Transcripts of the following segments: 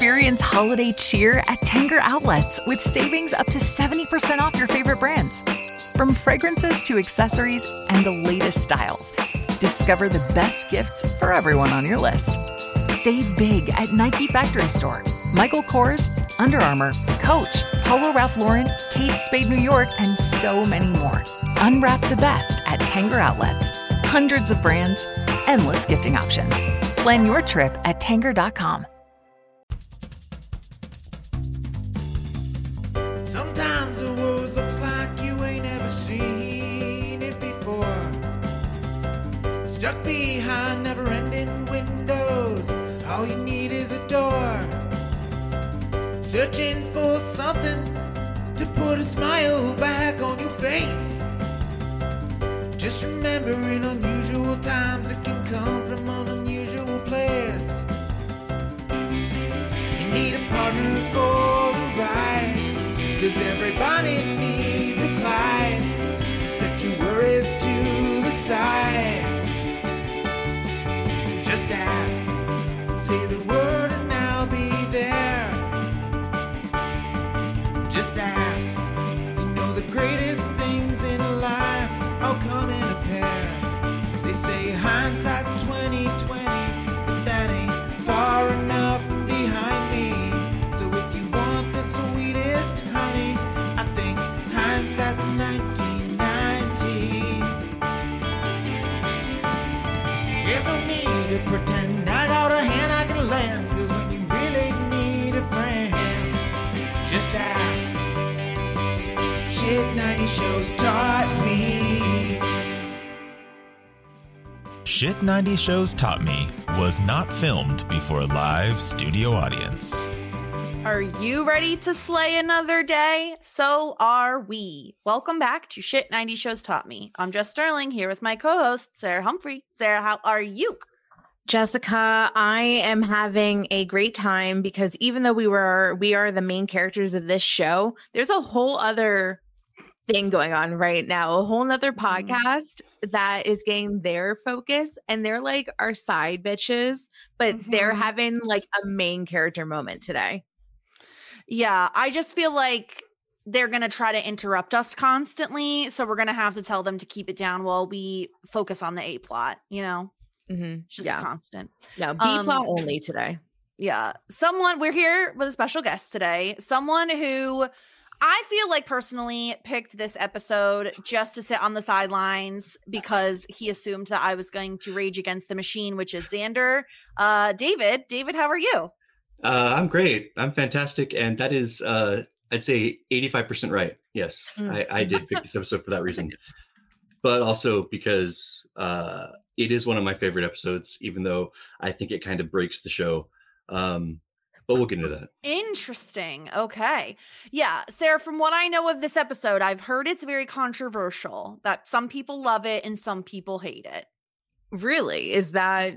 Experience holiday cheer at Tanger Outlets with savings up to 70% off your favorite brands. From fragrances to accessories and the latest styles, discover the best gifts for everyone on your list. Save big at Nike Factory Store, Michael Kors, Under Armour, Coach, Polo Ralph Lauren, Kate Spade New York, and so many more. Unwrap the best at Tanger Outlets. Hundreds of brands, endless gifting options. Plan your trip at Tanger.com. Sometimes the world looks like you ain't ever seen it before. Stuck behind never-ending windows, all you need is a door. Searching for something to put a smile back on your face. Just remember, in unusual times, it can come from an unusual place. You need a partner for the ride, 'cause everybody needs a Clyde. So set your worries to the side. Just ask, say the word and I'll be there. Just ask, you know the greatest things in life all come in a pair. They say hindsight's 20/20, but that ain't far enough behind me. So if you want the sweetest honey, I think hindsight's 1990. There's no need to pretend I got a hand I can lend, 'cause when you really need a friend, just ask. Shit 90 Shows Taught Me. Shit 90 Shows Taught Me was not filmed before a live studio audience. Are you ready to slay another day? So are we. Welcome back to Shit 90 Shows Taught Me. I'm Jess Sterling here with my co-host, Sarah Humphrey. Sarah, how are you? Jessica, I am having a great time because even though we are the main characters of this show, there's a whole other thing going on right now, a whole nother podcast that is getting their focus, and they're like our side bitches, but they're having like a main character moment today. Yeah, I just feel like they're going to try to interrupt us constantly, so we're going to have to tell them to keep it down while we focus on the A plot, you know? It's just constant. No, B plot only today. Yeah. We're here with a special guest today, someone who I feel like personally picked this episode just to sit on the sidelines because he assumed that I was going to rage against the machine, which is Xander. David, how are you? I'm great. I'm fantastic. And that is, I'd say 85% right. Yes, I did pick this episode for that reason. But also because it is one of my favorite episodes, even though I think it kind of breaks the show. But we'll get into that. Interesting. Okay. Yeah. Sarah, from what I know of this episode, I've heard it's very controversial, that some people love it and some people hate it. Really? Is that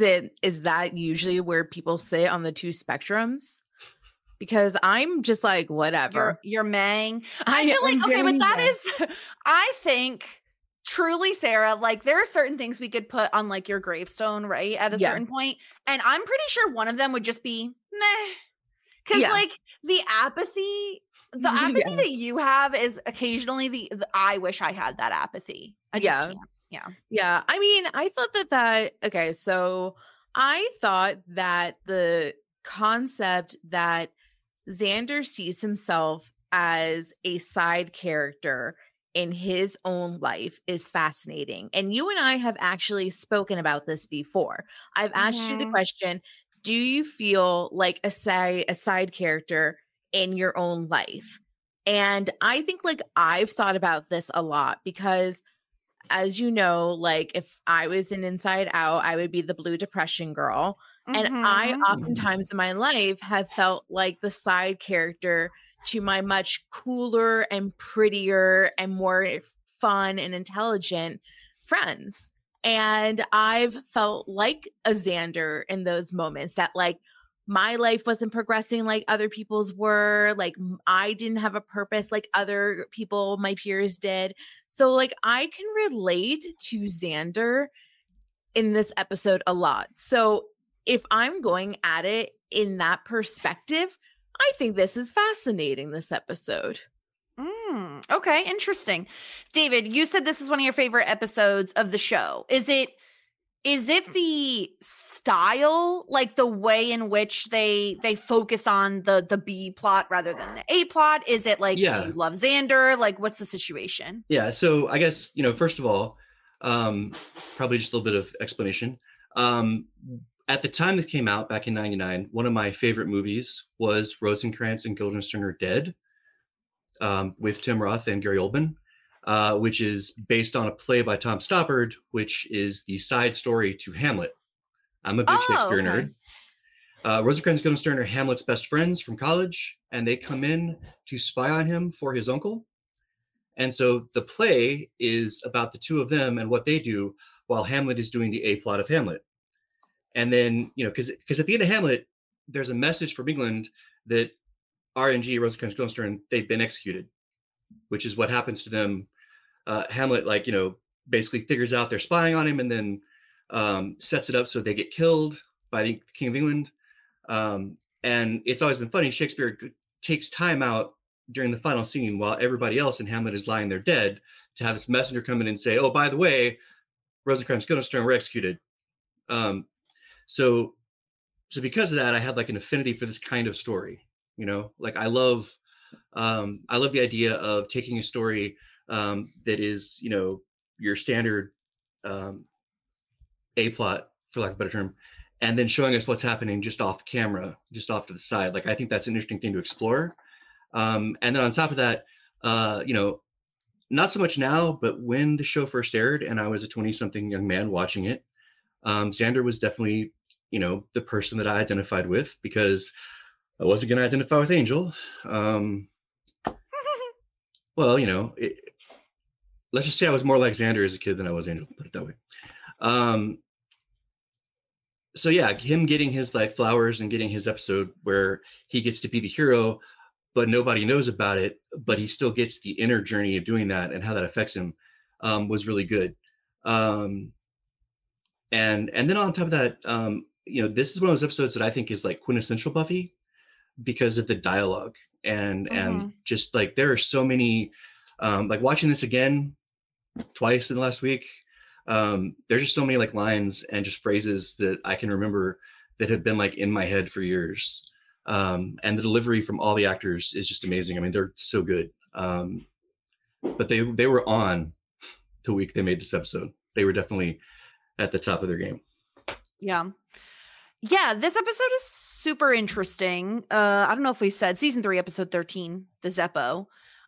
usually where people sit on the two spectrums? Because I'm just like, whatever. You're Mang. I feel like, okay, but that is, I think truly, Sarah, like there are certain things we could put on like your gravestone, right? At a certain point. And I'm pretty sure one of them would just be meh. Because like the apathy that you have is occasionally the I wish I had that apathy. I just can't. Yeah. I mean, I thought okay, so I thought that the concept that Xander sees himself as a side character in his own life is fascinating. And you and I have actually spoken about this before. I've asked you the question, do you feel like a side character in your own life? And I think like I've thought about this a lot because, as you know, like if I was in Inside Out, I would be the blue depression girl. And I oftentimes in my life have felt like the side character to my much cooler and prettier and more fun and intelligent friends. And I've felt like a Xander in those moments that like my life wasn't progressing like other people's were. Like I didn't have a purpose like other people, my peers did. So like I can relate to Xander in this episode a lot. So if I'm going at it in that perspective, I think this is fascinating, this episode. Okay, interesting. David, you said this is one of your favorite episodes of the show. Is it the style, like the way in which they focus on the B plot rather than the A plot? Is it like, do you love Xander? Like, what's the situation? Yeah, so I guess, first of all, probably just a little bit of explanation. At the time it came out back in 99, one of my favorite movies was Rosencrantz and Guildenstern Are Dead, with Tim Roth and Gary Oldman, which is based on a play by Tom Stoppard, which is the side story to Hamlet. I'm a big Shakespeare nerd. Rosencrantz and Guildenstern are Hamlet's best friends from college, and they come in to spy on him for his uncle. And so the play is about the two of them and what they do while Hamlet is doing the A plot of Hamlet. And then, because at the end of Hamlet, there's a message from England that RNG, Rosencrantz and Guildenstern, they've been executed, which is what happens to them. Hamlet, basically figures out they're spying on him and then sets it up so they get killed by the King of England. And it's always been funny. Shakespeare takes time out during the final scene while everybody else in Hamlet is lying there dead to have this messenger come in and say, oh, by the way, Rosencrantz and Guildenstern were executed. So because of that, I have like an affinity for this kind of story. I love the idea of taking a story that is, your standard A plot, for lack of a better term, and then showing us what's happening just off the camera, just off to the side. Like, I think that's an interesting thing to explore. And then on top of that, not so much now, but when the show first aired and I was a 20-something young man watching it, Xander was definitely, the person that I identified with, because I wasn't going to identify with Angel. Well, let's just say I was more like Xander as a kid than I was Angel, put it that way. So yeah, him getting his flowers and getting his episode where he gets to be the hero, but nobody knows about it, but he still gets the inner journey of doing that and how that affects him, was really good. And then on top of that, this is one of those episodes that I think is quintessential Buffy because of the dialogue and just there are so many, watching this again twice in the last week, there's just so many lines and just phrases that I can remember that have been in my head for years. And the delivery from all the actors is just amazing. I mean, they're so good. But they were on the week they made this episode. They were definitely at the top of their game. Yeah, this episode is super interesting. I don't know if we've said season 3, episode 13, the Zeppo.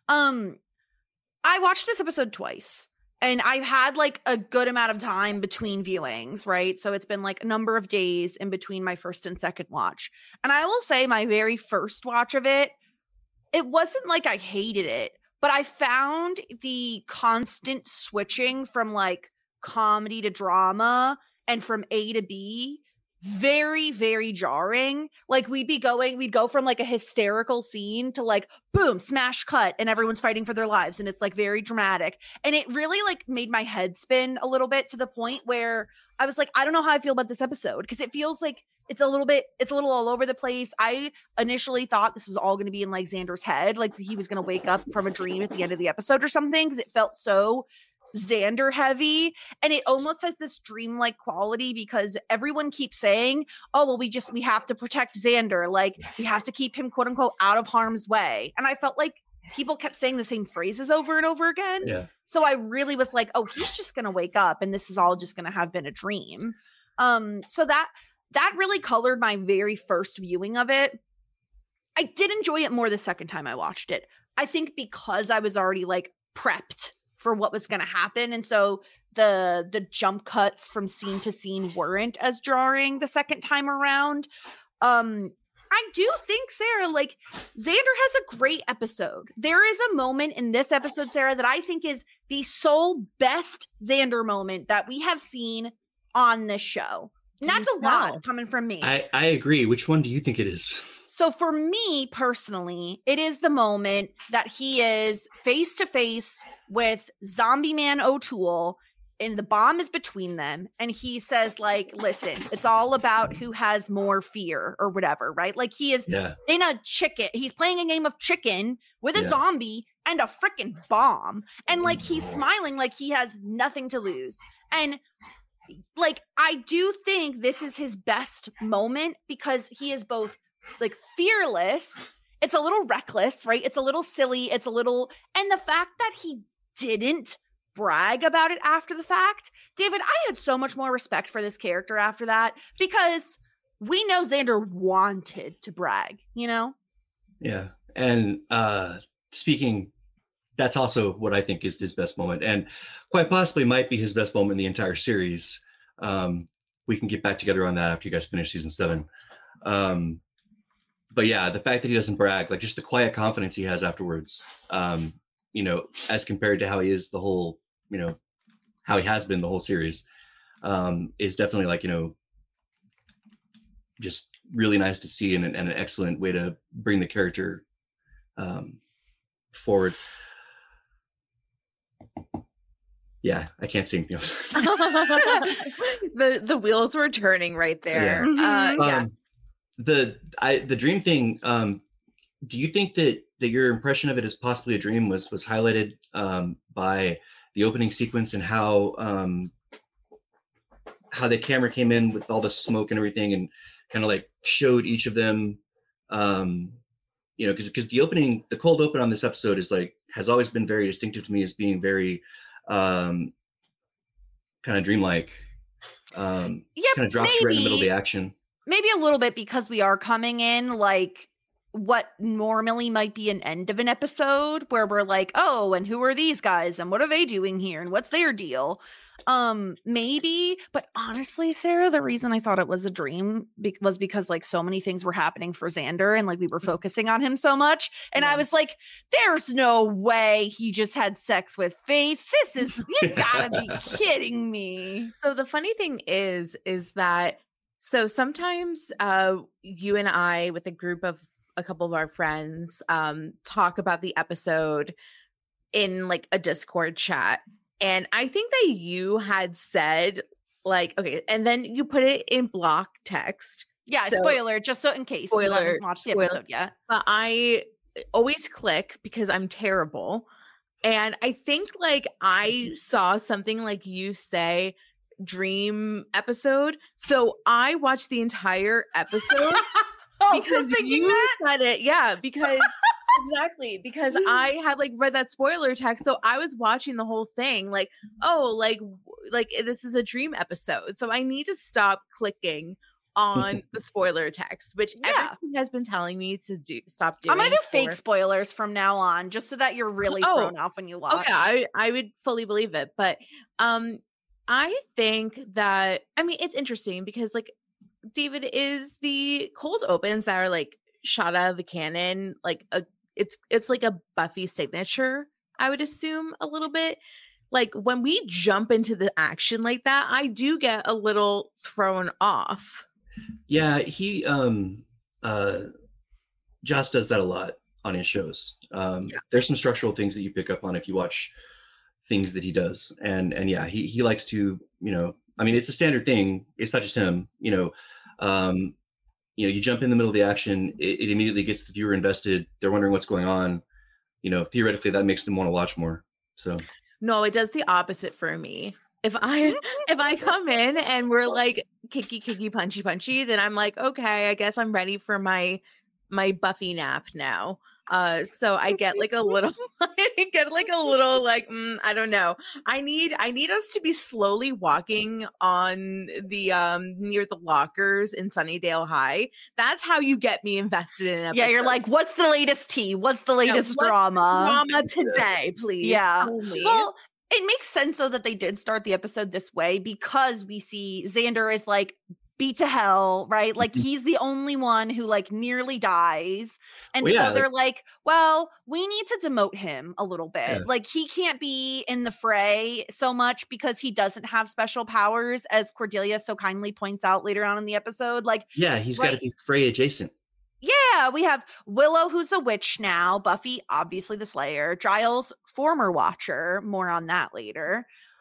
I watched this episode twice, and I've had a good amount of time between viewings, right? So it's been a number of days in between my first and second watch. And I will say my very first watch of it wasn't I hated it, but I found the constant switching from comedy to drama and from A to B very, very jarring. We'd go from a hysterical scene to boom, smash cut, and everyone's fighting for their lives, and it's very dramatic. And it really made my head spin a little bit to the point where I was I don't know how I feel about this episode, because it feels it's a little all over the place. I initially thought this was all going to be in Xander's head, he was going to wake up from a dream at the end of the episode or something, because it felt so Xander heavy, and it almost has this dreamlike quality because everyone keeps saying, oh well, we have to protect Xander, we have to keep him quote unquote out of harm's way. And I felt people kept saying the same phrases over and over again. Yeah. So I really was oh, he's just gonna wake up and this is all just gonna have been a dream. So that really colored my very first viewing of it. I did enjoy it more the second time I watched it, I think, because I was already prepped for what was going to happen. And so the jump cuts from scene to scene weren't as jarring the second time around. I do think, Sarah, Xander has a great episode. There is a moment in this episode, Sarah, that I think is the sole best Xander moment that we have seen on this show. And that's a lot coming from me. I agree. Which one do you think it is? So for me personally, it is the moment that he is face to face with Zombie Man O'Toole and the bomb is between them. And he says, like, listen, it's all about who has more fear or whatever, right? Like he is in a chicken. He's playing a game of chicken with a zombie and a freaking bomb. And like, he's smiling like he has nothing to lose. And like, I do think this is his best moment because he is both like fearless. It's a little reckless, right? It's a little silly. It's a little, and the fact that he didn't brag about it after the fact, David, I had so much more respect for this character after that because we know Xander wanted to brag, you know? Yeah. And speaking, that's also what I think is his best moment, and quite possibly might be his best moment in the entire series. We can get back together on that after you guys finish season 7. But yeah, the fact that he doesn't brag, like just the quiet confidence he has afterwards, you know, as compared to how he is the whole, you know, how he has been the whole series, is definitely like, you know, just really nice to see and an excellent way to bring the character forward. Yeah, I can't see anything else. The wheels were turning right there. Yeah. The dream thing, do you think that your impression of it as possibly a dream was highlighted by the opening sequence and how the camera came in with all the smoke and everything and kind of like showed each of them, you know, because the cold open on this episode has always been very distinctive to me as being very kind of dreamlike, kind of drops you right in the middle of the action. Maybe a little bit because we are coming in like what normally might be an end of an episode where we're like, oh, and who are these guys and what are they doing here and what's their deal? Maybe, but honestly, Sarah, the reason I thought it was a dream was because like so many things were happening for Xander and like we were focusing on him so much. And I was like, there's no way he just had sex with Faith. You gotta be kidding me. So the funny thing is that so sometimes you and I with a couple of our friends talk about the episode in like a Discord chat. And I think that you had said like, okay, and then you put it in block text. Yeah, so, spoiler, just so in case you haven't watched the episode yet. But I always click because I'm terrible. And I think like I saw something like you say, dream episode. So I watched the entire episode because you said it. Yeah, because exactly, because I had like read that spoiler text. So I was watching the whole thing like, oh, like this is a dream episode. So I need to stop clicking on the spoiler text, which everything has been telling me to stop doing. I'm gonna do fake spoilers from now on, just so that you're really thrown off when you watch. Okay, I would fully believe it, but I think that, I mean, it's interesting because like David, is the cold opens that are like shot out of the cannon, like it's like a Buffy signature, I would assume a little bit. Like when we jump into the action like that, I do get a little thrown off. Yeah, he Joss does that a lot on his shows. There's some structural things that you pick up on if you watch things that he does, and yeah, he likes to, you know, I mean, it's a standard thing. It's not just him, you know. You know, you jump in the middle of the action, it immediately gets the viewer invested. They're wondering what's going on. You know, theoretically, that makes them want to watch more. So no, it does the opposite for me. If I come in and we're like kicky, punchy, then I'm like, okay, I guess I'm ready for my Buffy nap now. So I get like a little, like, I don't know. I need us to be slowly walking on the near the lockers in Sunnydale High. That's how you get me invested in an episode. Yeah, you're like, what's the latest tea? What's the latest drama? Drama today, please. Yeah. Well, it makes sense though that they did start the episode this way because we see Xander is like beat to hell, right? Like he's the only one who like nearly dies. And they're like, well, we need to demote him a little bit. Yeah. Like he can't be in the fray so much because he doesn't have special powers, as Cordelia so kindly points out later on in the episode. Like, yeah, he's got to be fray adjacent. Yeah, we have Willow, who's a witch now, Buffy, obviously the Slayer, Giles, former Watcher, more on that later.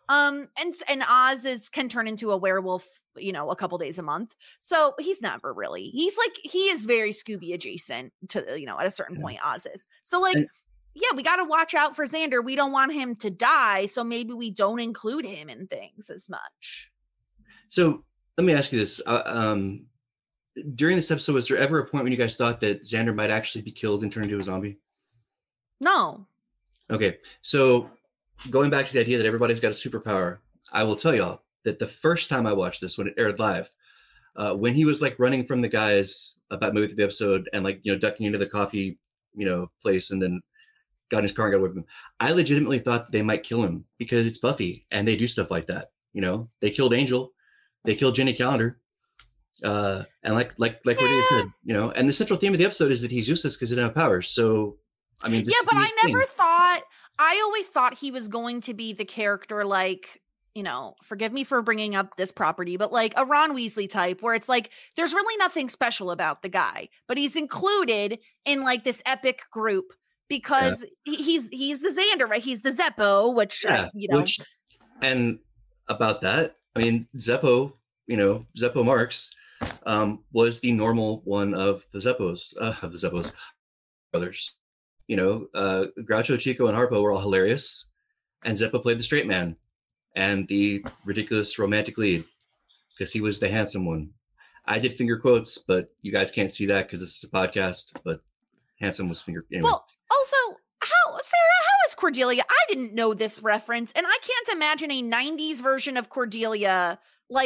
And Oz can turn into a werewolf, a couple days a month. So he's never really. He is very Scooby adjacent to at a certain point. Oz is. So we got to watch out for Xander. We don't want him to die, so maybe we don't include him in things as much. So let me ask you this. During this episode, was there ever a point when you guys thought that Xander might actually be killed and turned into a zombie? No. Okay. So going back to the idea that everybody's got a superpower, I will tell y'all that the first time I watched this, when it aired live, when he was like running from the guys about moving through the episode and ducking into the coffee, place and then got in his car and got away from him, I legitimately thought that they might kill him because it's Buffy and they do stuff like that. They killed Angel, they killed Jenny Calendar. And like Cordelia said, and the central theme of the episode is that he's useless because he doesn't have powers. So, I mean, but I always thought he was going to be the character forgive me for bringing up this property, but like a Ron Weasley type where it's like, there's really nothing special about the guy, but he's included in like this epic group because he's the Xander, right? He's the Zeppo, which. And about that, I mean, Zeppo Marx, was the normal one of the Zeppos brothers. Groucho, Chico, and Harpo were all hilarious, and Zeppo played the straight man and the ridiculous romantic lead because he was the handsome one. I did finger quotes, but you guys can't see that because this is a podcast. But handsome was finger. Anyway. Well, also, Sarah, how is Cordelia? I didn't know this reference, and I can't imagine a '90s version of Cordelia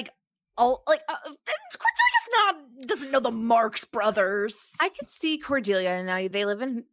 Cordelia doesn't know the Marx Brothers. I could see Cordelia now. They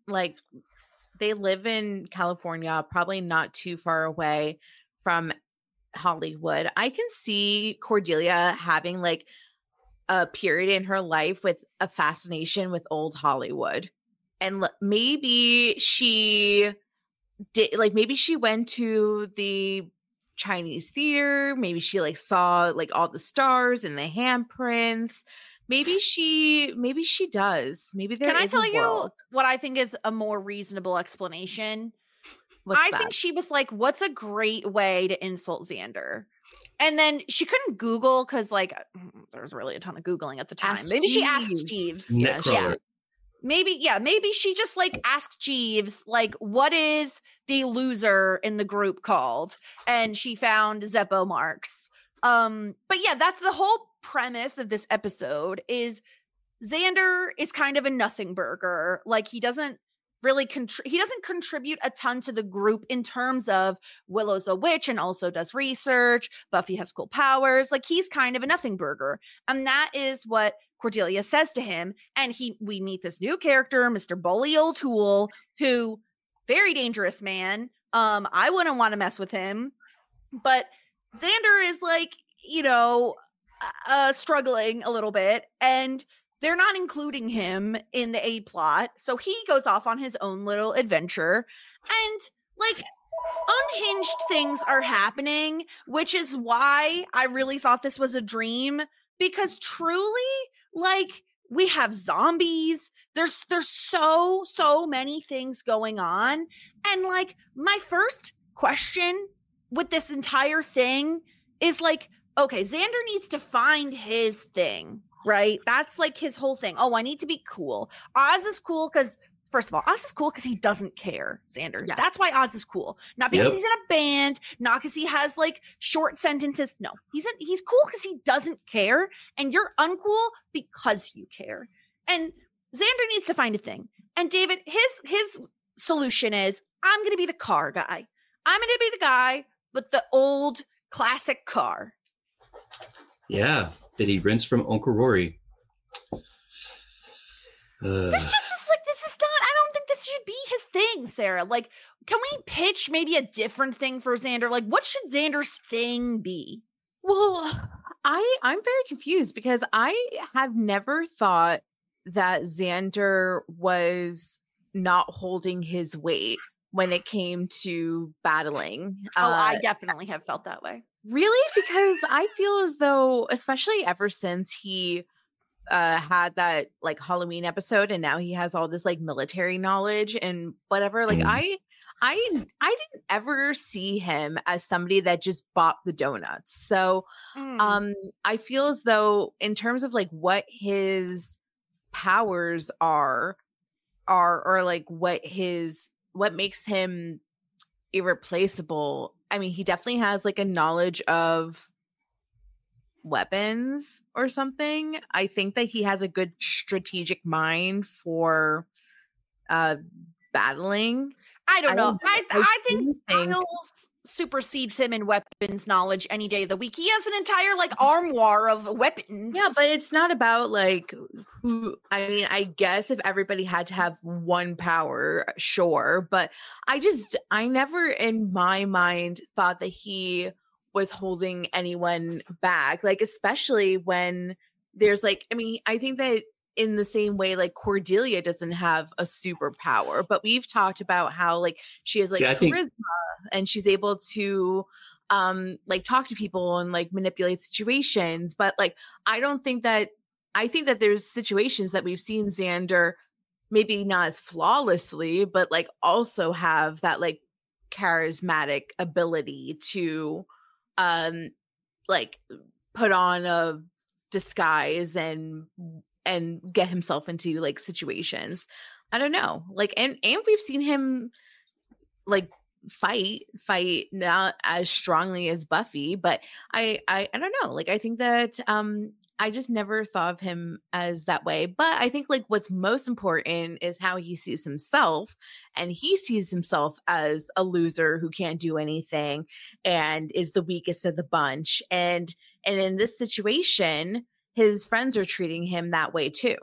live in California, probably not too far away from Hollywood. I can see Cordelia having like a period in her life with a fascination with old Hollywood. And maybe she did, maybe she went to the Chinese theater. Maybe she saw all the stars and the handprints. Maybe she does. Maybe there. Can I tell you what I think is a more reasonable explanation? I think she was like, "What's a great way to insult Xander?" And then she couldn't Google because there was really a ton of Googling at the time. Maybe she asked Jeeves. Yeah. Maybe she just asked Jeeves, what is the loser in the group called? And she found Zeppo Marx. But yeah, that's the whole premise of this episode is Xander is kind of a nothing burger. He doesn't really he doesn't contribute a ton to the group in terms of Willow's a witch and also does research. Buffy has cool powers. He's kind of a nothing burger. And that is what Cordelia says to him, and we meet this new character, Mr. Bully O'Toole, who very dangerous man. I wouldn't want to mess with him, but Xander is struggling a little bit, and they're not including him in the A plot, so he goes off on his own little adventure, and unhinged things are happening, which is why I really thought this was a dream, because truly. We have zombies. There's so many things going on. And my first question with this entire thing is okay, Xander needs to find his thing, right? That's his whole thing. Oh, I need to be cool. Oz is cool because first of all, Oz is cool because he doesn't care, Xander. Yeah. That's why Oz is cool. Not because he's in a band, not because he has short sentences. No, he's cool because he doesn't care. And you're uncool because you care. And Xander needs to find a thing. And David, his solution is, I'm going to be the car guy. I'm going to be the guy with the old classic car. Yeah, that he rents from Uncle Rory. This is not, I don't think this should be his thing, Sarah. Can we pitch maybe a different thing for Xander? What should Xander's thing be? Well, I'm very confused because I have never thought that Xander was not holding his weight when it came to battling. I definitely have felt that way. Really? Because I feel as though, especially ever since he had that like Halloween episode, and now he has all this like military knowledge and whatever. Like I didn't ever see him as somebody that just bought the donuts. So I feel as though in terms of like what his powers are or like what makes him irreplaceable. I mean, he definitely has like a knowledge of weapons or something. I think that he has a good strategic mind for battling. I don't know. I think Miles supersedes him in weapons knowledge any day of the week. He has an entire like armoire of weapons. Yeah, but it's not about like who. I mean, I guess if everybody had to have one power, sure. But I never in my mind thought that he was holding anyone back. Like, especially when there's like, I mean, I think that in the same way, like Cordelia doesn't have a superpower, but we've talked about how like she has like charisma and she's able to like talk to people and like manipulate situations. But like, I think that there's situations that we've seen Xander maybe not as flawlessly, but like also have that like charismatic ability to like put on a disguise and get himself into like situations. I don't know. Like, and we've seen him like fight not as strongly as Buffy, but I don't know. Like, I think that I just never thought of him as that way. But I think like what's most important is how he sees himself, and he sees himself as a loser who can't do anything and is the weakest of the bunch. And in this situation, his friends are treating him that way too.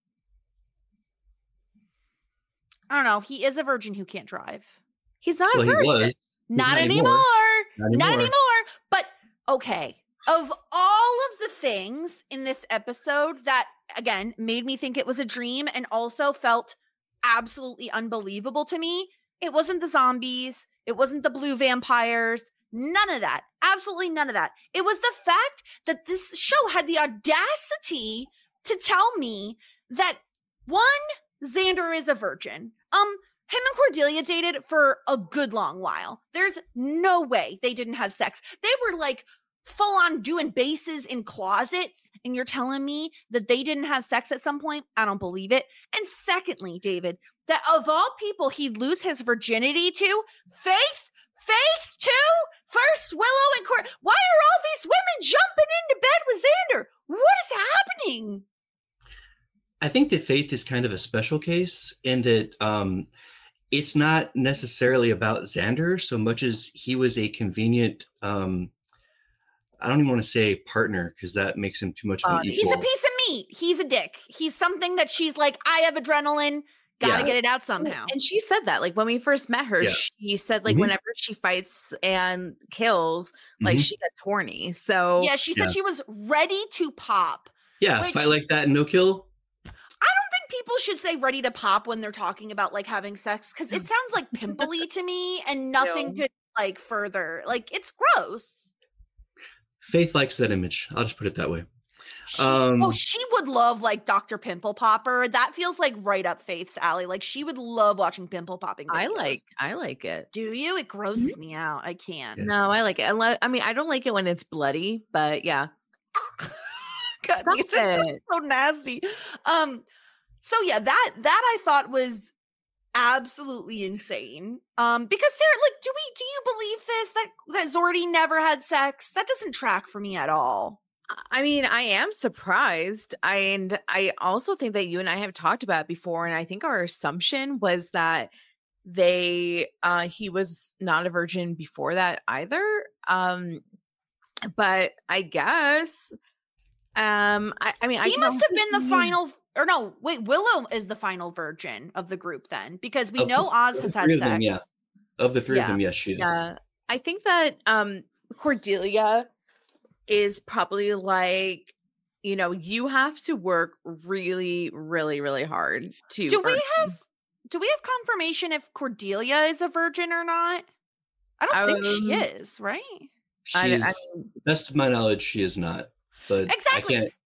I don't know. He is a virgin who can't drive. He's not a virgin. He was. Not anymore. Not anymore. But okay. Of all of the things in this episode that, again, made me think it was a dream and also felt absolutely unbelievable to me, it wasn't the zombies. It wasn't the blue vampires. None of that. Absolutely none of that. It was the fact that this show had the audacity to tell me that, one, Xander is a virgin. Him and Cordelia dated for a good long while. There's no way they didn't have sex. They were like full on doing bases in closets, and you're telling me that they didn't have sex at some point? I don't believe it. And secondly, David, that of all people he'd lose his virginity to, Faith too? First Willow and Court. Why are all these women jumping into bed with Xander? What is happening? I think that Faith is kind of a special case in that it's not necessarily about Xander so much as he was a convenient, I don't even want to say partner because that makes him too much of an equal. He's a piece of meat. He's a dick. He's something that she's like, I have adrenaline. Gotta get it out somehow. And she said that, like when we first met her, she said like whenever she fights and kills, like she gets horny. So yeah, she said she was ready to pop. Yeah, fight like that and no kill. I don't think people should say ready to pop when they're talking about like having sex, because it sounds like pimply to me, and nothing could like further. Like, it's gross. Faith likes that image. I'll just put it that way. She would love like Dr. Pimple Popper. That feels like right up Faith's alley. Like, she would love watching pimple popping videos. I like it. Do you? It grosses me out. I can't. Yeah. No, I like it. I mean, I don't like it when it's bloody, but yeah. God, it's so nasty. So yeah, that I thought was absolutely insane. Because Sarah, like, do you believe this, that Zordy never had sex? That doesn't track for me at all. I mean, I am surprised. And I also think that you and I have talked about it before. And I think our assumption was that he was not a virgin before that either. But I guess, I mean, he must have been the final, or no, wait, Willow is the final virgin of the group then, because we know Oz has had sex. Of the three of them, yes, she is. Yeah. I think that Cordelia is probably like, you know, you have to work really, really, really hard to. Do we have confirmation if Cordelia is a virgin or not? I don't think she is, right? Best of my knowledge, she is not. But exactly.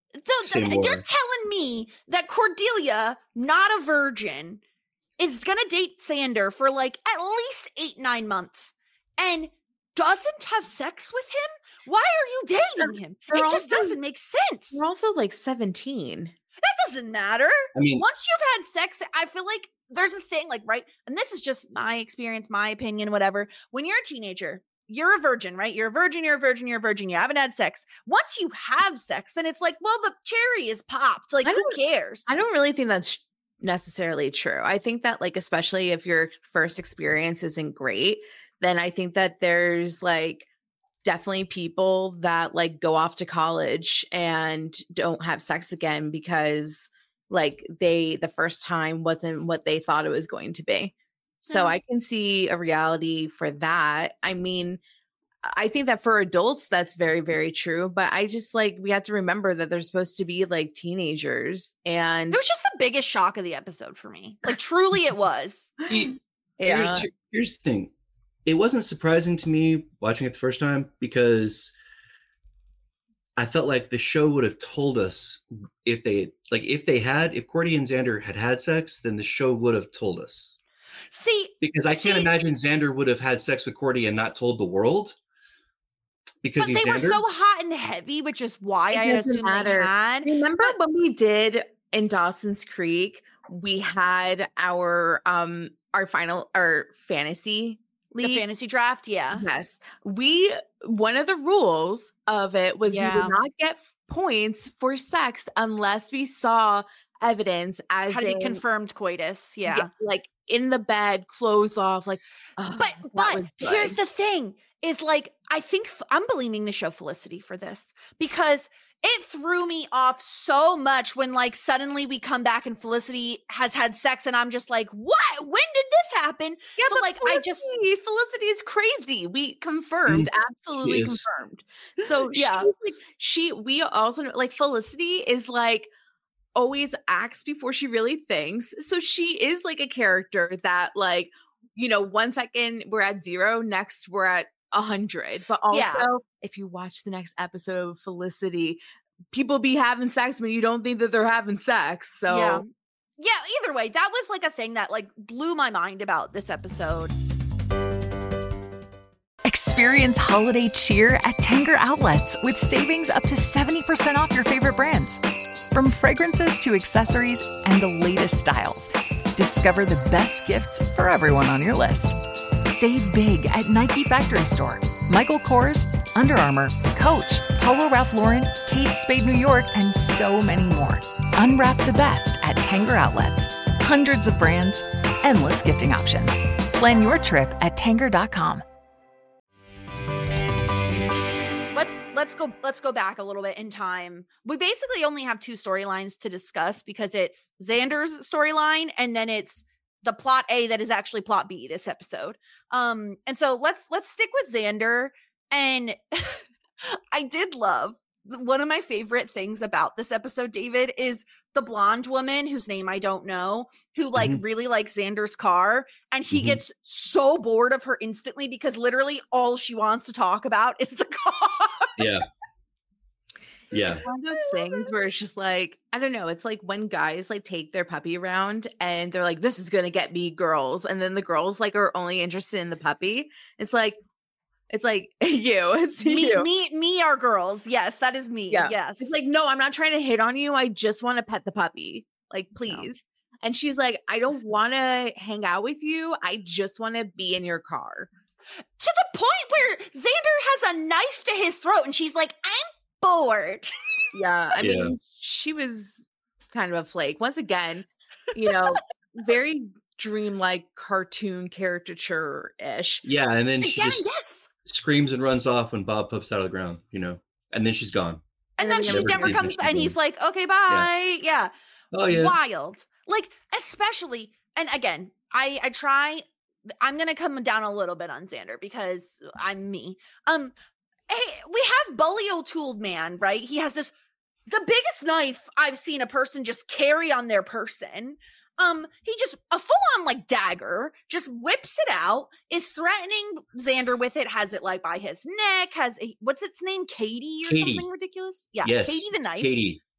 Say more. You're telling me that Cordelia, not a virgin, is gonna date Xander for like at least 8-9 months and doesn't have sex with him? Wwhy are you dating him? It just doesn't make sense. You're also like 17. That doesn't matter. I mean, once you've had sex, I feel like there's a thing like, right? And this is just my experience, my opinion, whatever. When you're a teenager, you're a virgin, right? You're a virgin. You haven't had sex. Once you have sex, then it's like, well, the cherry is popped. Like, who cares? I don't really think that's necessarily true. I think that, like, especially if your first experience isn't great, then I think that there's like definitely people that like go off to college and don't have sex again because like the first time wasn't what they thought it was going to be. So I can see a reality for that. I mean, I think that for adults, that's very, very true. But I just like, we have to remember that they're supposed to be like teenagers. And it was just the biggest shock of the episode for me. Like, truly it was. Here's the thing. It wasn't surprising to me watching it the first time because I felt like the show would have told us if Cordy and Xander had sex, then the show would have told us. Because I can't imagine Xander would have had sex with Cordy and not told the world. Because but they were so hot and heavy, which is why I assumed they had. Remember when we did in Dawson's Creek, we had our fantasy league. The fantasy draft, yeah. Yes. One of the rules of it was we would not get points for sex unless we saw evidence as had it confirmed coitus. Yeah. Like in the bed, clothes off, like but here's the thing is like I think I'm believing the show Felicity for this because it threw me off so much when like suddenly we come back and Felicity has had sex and I'm just like, what? When did this happen? Yeah, so but like Felicity is crazy. We confirmed, absolutely confirmed. So we also know, like Felicity is like always acts before she really thinks. So she is like a character that like, 1 second we're at 0, next we're at 100. But also if you watch the next episode of Felicity, people be having sex when you don't think that they're having sex. So yeah, either way, that was like a thing that like blew my mind about this episode. Experience holiday cheer at Tanger Outlets with savings up to 70% off your favorite brands. From fragrances to accessories and the latest styles, discover the best gifts for everyone on your list. Save big at Nike Factory Store, Michael Kors, Under Armour, Coach, Polo Ralph Lauren, Kate Spade New York, and so many more. Unwrap the best at Tanger Outlets. Hundreds of brands, endless gifting options. Plan your trip at Tanger.com. Let's go back a little bit in time. We basically only have 2 storylines to discuss because it's Xander's storyline and then it's the plot A that is actually plot B this episode. And so let's stick with Xander. And I did love one of my favorite things about this episode, David, is the blonde woman whose name I don't know, who like really likes Xander's car. And he gets so bored of her instantly because literally all she wants to talk about is the car. Yeah. Yeah. It's one of those things where it's just like, I don't know. It's like when guys like take their puppy around and they're like, this is going to get me girls. And then the girls like are only interested in the puppy. It's like it's you. Me are girls. Yes, that is me. Yeah. Yes. It's like, no, I'm not trying to hit on you. I just want to pet the puppy. Like, please. No. And she's like, I don't want to hang out with you. I just want to be in your car. To the point where Xander has a knife to his throat and she's like, I'm bored. Yeah. I mean, she was kind of a flake. Once again, very dreamlike cartoon caricature-ish. Yeah. And then she screams and runs off when Bob pops out of the ground, and then she's gone. And then she never comes and he's like, okay, bye. Yeah. Oh, yeah. Wild. Like, especially, and again, I'm going to come down a little bit on Xander because I'm me. Hey, we have Bully O'Toole man, right? He has the biggest knife I've seen a person just carry on their person. He just a full-on like dagger, just whips it out, is threatening Xander with it, has it like by his neck, what's its name? Katie or something ridiculous? Yeah, yes, Katie the knife. Katie.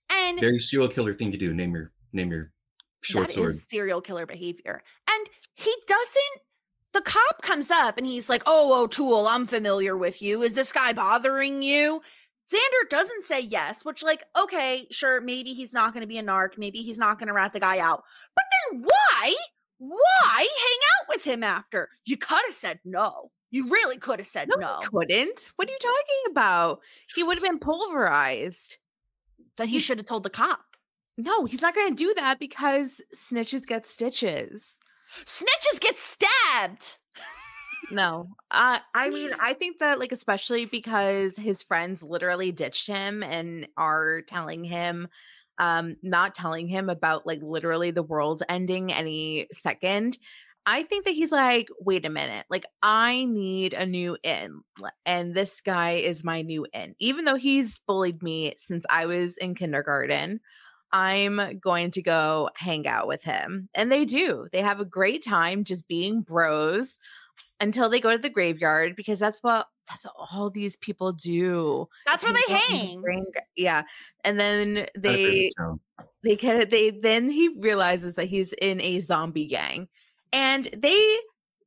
And very serial killer thing to do. Name your short sword. That is serial killer behavior. And he doesn't. The cop comes up and he's like, "Oh, O'Toole, I'm familiar with you. Is this guy bothering you?" Xander doesn't say yes, which, like, okay, sure, maybe he's not going to be a narc. Maybe he's not going to rat the guy out. But then why hang out with him after? You could have said no. You really could have said no. He couldn't. What are you talking about? He would have been pulverized. Then he should have told the cop. No, he's not going to do that because snitches get stitches. Snitches get stabbed. No, I mean, I think that, like, especially because his friends literally ditched him and are telling him, not telling him about, like, literally the world ending any second. I think that he's like, wait a minute, like, I need a new in, and this guy is my new in. Even though he's bullied me since I was in kindergarten, I'm going to go hang out with him. And they do. They have a great time just being bros until they go to the graveyard, because that's what all these people do. That's where they hang. Yeah. And then then he realizes that he's in a zombie gang. And they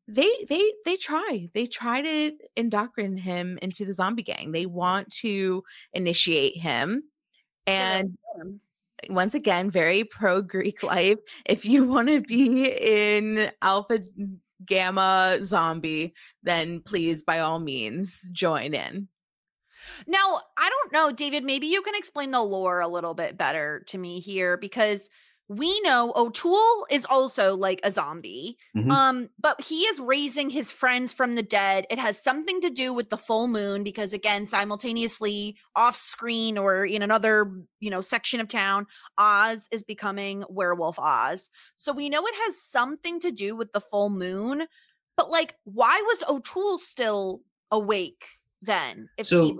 try to indoctrinate him into the zombie gang. They want to initiate him. And once again, very pro Greek life. If you want to be in Alpha Gamma zombie, then please, by all means, join in. Now, I don't know, David, maybe you can explain the lore a little bit better to me here, because we know O'Toole is also like a zombie, but he is raising his friends from the dead. It has something to do with the full moon, because again, simultaneously off screen or in another, section of town, Oz is becoming Werewolf Oz. So we know it has something to do with the full moon, but like, why was O'Toole still awake then?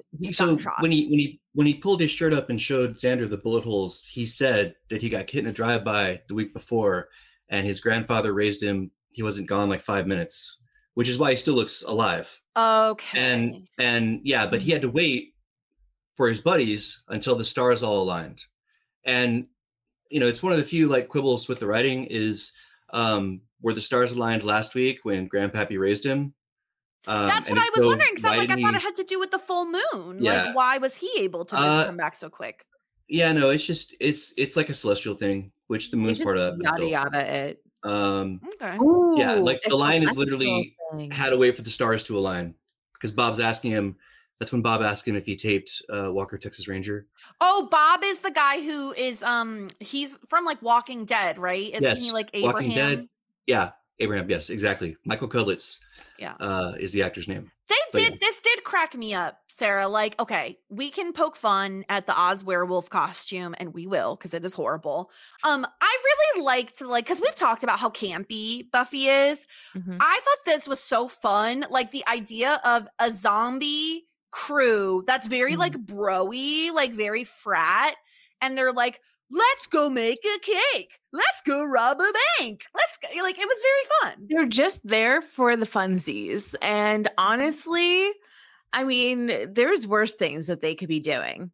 When he pulled his shirt up and showed Xander the bullet holes, he said that he got hit in a drive-by the week before, and his grandfather raised him. He wasn't gone like 5 minutes, which is why he still looks alive. Okay. And yeah, but he had to wait for his buddies until the stars all aligned. And it's one of the few like quibbles with the writing is were the stars aligned last week when Grandpappy raised him? That's what I was wondering, because I thought it had to do with the full moon. Yeah. Like, why was he able to just come back so quick? Yeah, no, it's just it's like a celestial thing, which the moon's part of. Yada it. Okay. Ooh, yeah, like the line is literally had to wait for the stars to align, because Bob's asking him. That's when Bob asked him if he taped Walker, Texas Ranger. Oh, Bob is the guy who is he's from like Walking Dead, right? Isn't he like Abraham? Walking Dead. Yeah, Abraham. Yes, exactly. Michael Cudlitz. Yeah. Is the actor's name. This did crack me up, Sarah. Like, okay, we can poke fun at the Oz werewolf costume, and we will, because it is horrible. I really liked, because we've talked about how campy Buffy is. I thought this was so fun. Like the idea of a zombie crew that's very like bro-y, like very frat, and they're like, let's go make a cake. Let's go rob a bank. Let's go. Like, it was very fun. They're just there for the funsies. And honestly, I mean, there's worse things that they could be doing.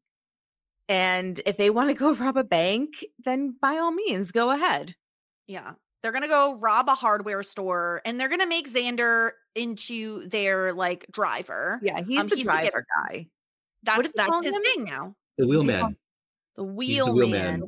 And if they want to go rob a bank, then by all means, go ahead. Yeah. They're going to go rob a hardware store, and they're going to make Xander into their like driver. Yeah, he's the driver guy. That's his thing now. The wheelman. The wheelman.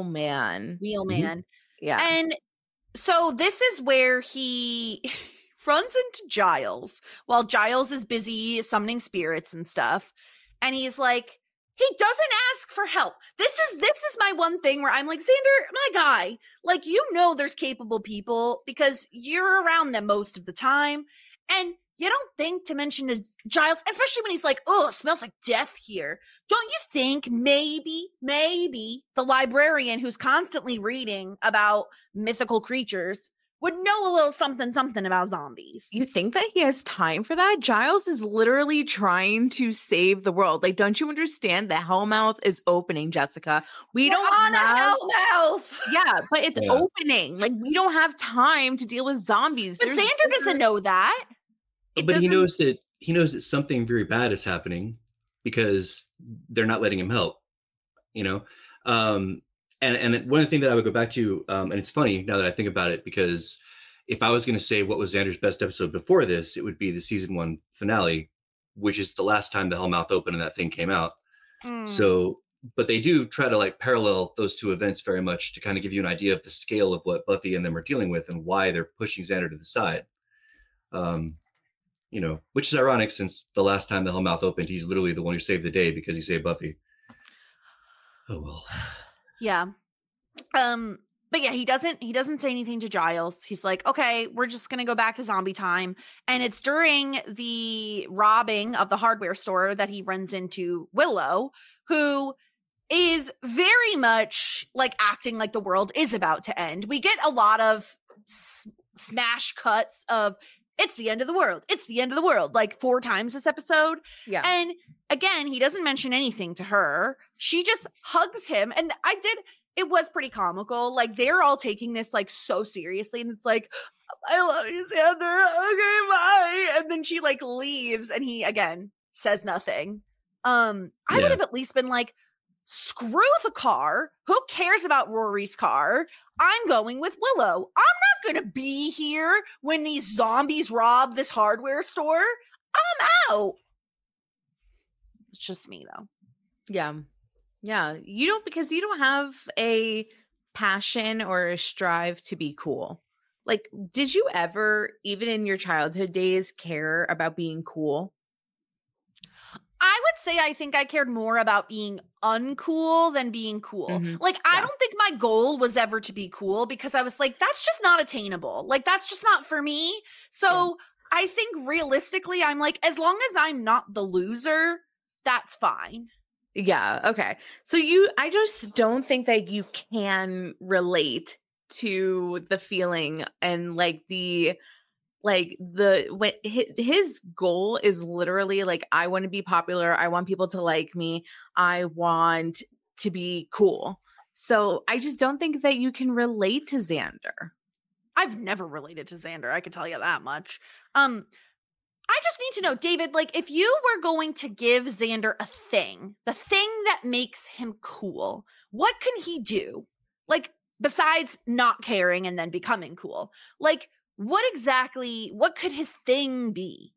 Wheelman. Yeah. And so this is where he runs into Giles while Giles is busy summoning spirits and stuff. And he's like, he doesn't ask for help. This is my one thing where I'm like, Xander, my guy, like, there's capable people because you're around them most of the time. And you don't think to mention to Giles, especially when he's like, oh, it smells like death here. Don't you think maybe the librarian who's constantly reading about mythical creatures would know a little something about zombies? You think that he has time for that? Giles is literally trying to save the world. Like, don't you understand? The Hellmouth is opening, Jessica. We're on a Hellmouth. Yeah, but it's opening. Like, we don't have time to deal with zombies. But Xander doesn't know that. But he knows that something very bad is happening because they're not letting him help. And one thing that I would go back to, and it's funny now that I think about it, because if I was going to say what was Xander's best episode before this, it would be the season 1 finale, which is the last time the Hellmouth opened and that thing came out. So, but they do try to like parallel those two events very much to kind of give you an idea of the scale of what Buffy and them are dealing with and why they're pushing Xander to the side. You know, which is ironic since the last time the Hellmouth opened, he's literally the one who saved the day because he saved Buffy. Oh well. Yeah. But yeah, he doesn't say anything to Giles. He's like, okay, we're just going to go back to zombie time. And it's during the robbing of the hardware store that he runs into Willow, who is very much like acting like the world is about to end. We get a lot of smash cuts of it's the end of the world. It's the end of the world, like 4 times this episode. Yeah. And again, he doesn't mention anything to her. She just hugs him. And it was pretty comical. Like they're all taking this like so seriously. And it's like, I love you, Xander. Okay, bye. And then she like leaves and he again says nothing. I would have at least been like, screw the car. Who cares about Rory's car? I'm going with Willow. I'm not going to be here when these zombies rob this hardware store. I'm out. It's just me though. Yeah. Yeah. Because you don't have a passion or a strive to be cool. Like, did you ever, even in your childhood days, care about being cool? I would say I think I cared more about being uncool than being cool. Like, I don't think my goal was ever to be cool because I was like, that's just not attainable. Like, that's just not for me. So I think realistically, I'm like, as long as I'm not the loser, that's fine. Yeah. Okay. So I just don't think that you can relate to the feeling and like when his goal is literally like, I want to be popular. I want people to like me. I want to be cool. So I just don't think that you can relate to Xander. I've never related to Xander. I can tell you that much. I just need to know, David, like if you were going to give Xander the thing that makes him cool, what can he do? Like besides not caring and then becoming cool, like what could his thing be?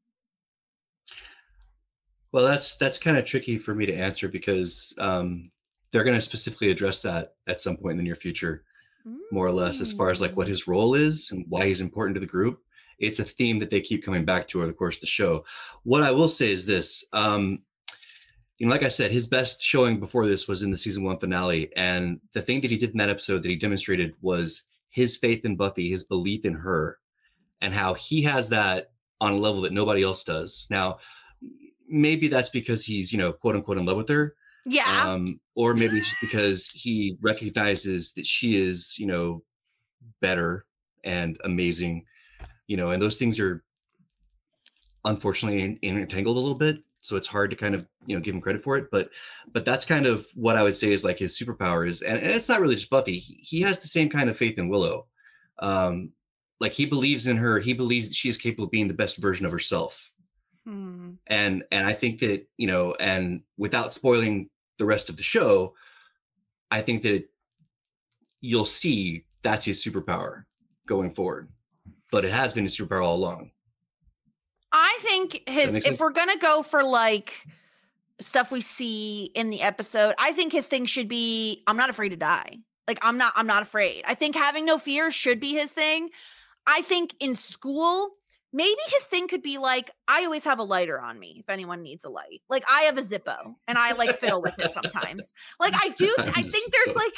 Well, that's kind of tricky for me to answer because they're going to specifically address that at some point in the near future, more or less, as far as like what his role is and why he's important to the group. It's a theme that they keep coming back to over the course of the show. What I will say is this, like I said, his best showing before this was in the season 1 finale. And the thing that he did in that episode that he demonstrated was his faith in Buffy, his belief in her, and how he has that on a level that nobody else does. Now, maybe that's because he's, quote unquote in love with her. Yeah. Or maybe it's just because he recognizes that she is, better and amazing, and those things are unfortunately entangled a little bit. So it's hard to kind of, give him credit for it. But that's kind of what I would say is like his superpower is. And it's not really just Buffy. He has the same kind of faith in Willow. Like he believes in her. He believes that she is capable of being the best version of herself. And I think that, and without spoiling the rest of the show, I think that you'll see that's his superpower going forward. But it has been his superpower all along. I think if we're going to go for like stuff we see in the episode, I think his thing should be, I'm not afraid to die. Like, I'm not afraid. I think having no fear should be his thing. I think in school, maybe his thing could be like, I always have a lighter on me if anyone needs a light. Like I have a Zippo and I like fiddle with it sometimes. Like I do. I think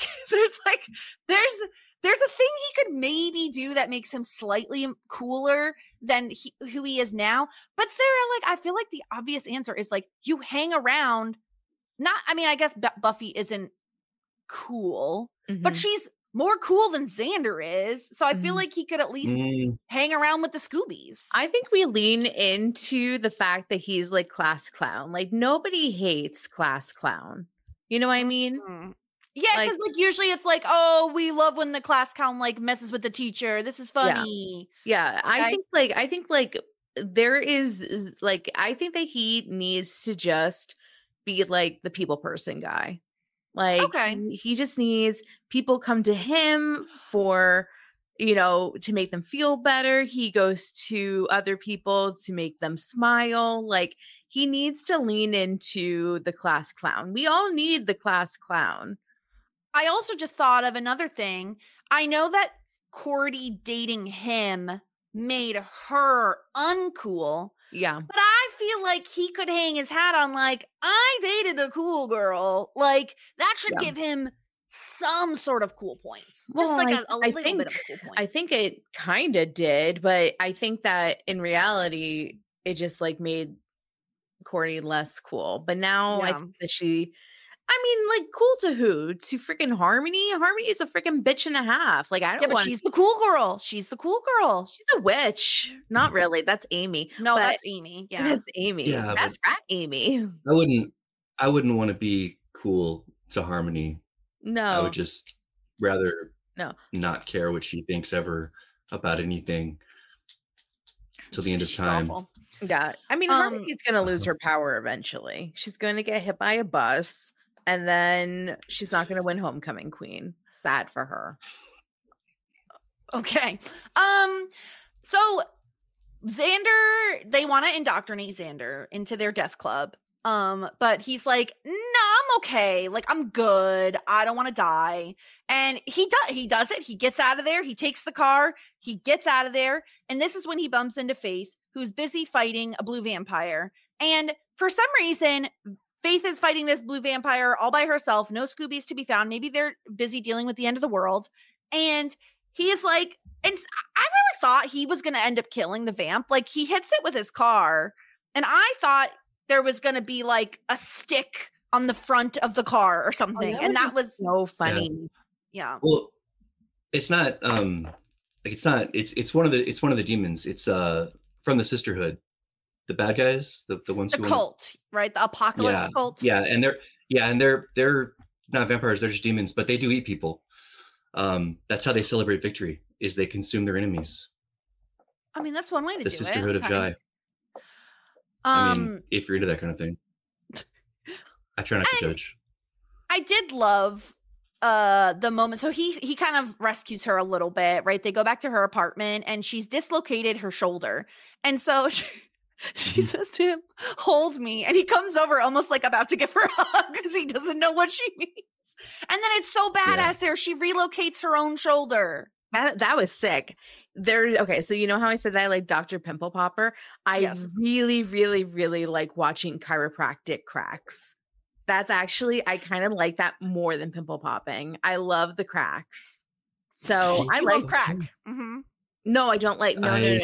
there's a thing he could maybe do that makes him slightly cooler than who he is now. But Sarah, like, I feel like the obvious answer is like you hang around. I guess Buffy isn't cool, but she's more cool than Xander is. So I feel like he could at least hang around with the Scoobies. I think we lean into the fact that he's like class clown. Like nobody hates class clown. You know what I mean? Yeah, because like usually it's like, oh, we love when the class clown like messes with the teacher. This is funny. Yeah. I think there is like I think that he needs to just be like the people person guy. Like, Okay. he just needs people come to him for, to make them feel better. He goes to other people to make them smile. Like, he needs to lean into the class clown. We all need the class clown. I also just thought of another thing. I know that Cordy dating him made her uncool. Yeah. But I feel like he could hang his hat on, like, I dated a cool girl. Like, that should give him some sort of cool points. Just like a little bit of a cool point. I think it kind of did, but I think that in reality, it just like made Cordy less cool. But now I think that cool to who? To freaking Harmony? Harmony is a freaking bitch and a half. Like, I don't want. She's the cool girl. She's the cool girl. She's a witch. Not really. That's Amy. No, that's Amy. Yeah, that's Amy. Yeah, that's right, Amy. I wouldn't want to be cool to Harmony. No, I would just rather not care what she thinks ever about anything till the end of time. Awful. Yeah, I mean, Harmony's gonna lose her power eventually. She's going to get hit by a bus. And then she's not going to win homecoming queen. Sad for her. Okay. So Xander, they want to indoctrinate Xander into their death club. But he's like, no, I'm okay. Like, I'm good. I don't want to die. And he does it. He gets out of there. He takes the car. He gets out of there. And this is when he bumps into Faith, who's busy fighting a blue vampire. And for some reason, Faith is fighting this blue vampire all by herself. No Scoobies to be found. Maybe they're busy dealing with the end of the world. And he's like, and I really thought he was going to end up killing the vamp. Like, he hits it with his car. And I thought there was going to be like a stick on the front of the car or something. And that was so funny. Yeah. Well, it's not, it's one of the demons. It's from the Sisterhood. The bad guys, the ones who cult, right? The apocalypse cult. Yeah, and they're not vampires, they're just demons, but they do eat people. That's how they celebrate victory, is they consume their enemies. I mean, that's one way to do it. The Sisterhood of Jai. I mean, if you're into that kind of thing. I try not to judge. I did love the moment. So he kind of rescues her a little bit, right? They go back to her apartment and she's dislocated her shoulder. And so she says to him, hold me. And he comes over almost like about to give her a hug because he doesn't know what she means. And then it's so badass there. She relocates her own shoulder. That was sick. Okay, so you know how I said that I like Dr. Pimple Popper? I really, really, really like watching chiropractic cracks. That's actually, I kind of like that more than pimple popping. I love the cracks. So I like crack. Mm-hmm. No, I don't like, no.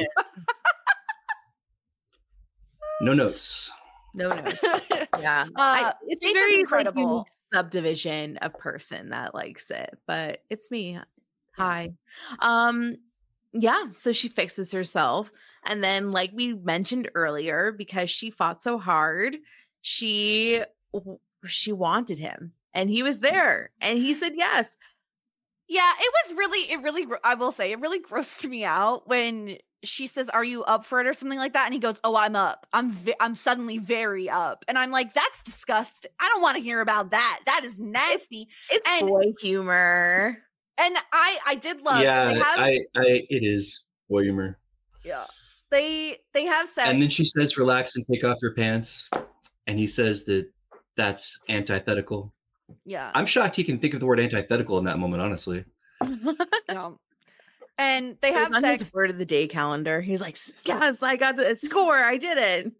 No notes. No. Yeah. It's a very incredible subdivision of person that likes it, but it's me. Hi. Yeah. So she fixes herself. And then, like we mentioned earlier, because she fought so hard, she wanted him and he was there and he said yes. Yeah. It really, I will say it really grossed me out when she says, are you up for it or something like that? And he goes, oh, I'm up. I'm suddenly very up. And I'm like, that's disgusting. I don't want to hear about that. That is nasty. It's boy humor. And I did love. Yeah, it is boy humor. Yeah. They have sex. And then she says, relax and take off your pants. And he says that's antithetical. Yeah. I'm shocked he can think of the word antithetical in that moment, honestly. Yeah. And they have on sex. His word of the day calendar. He's like, yes, I got the score. I did it.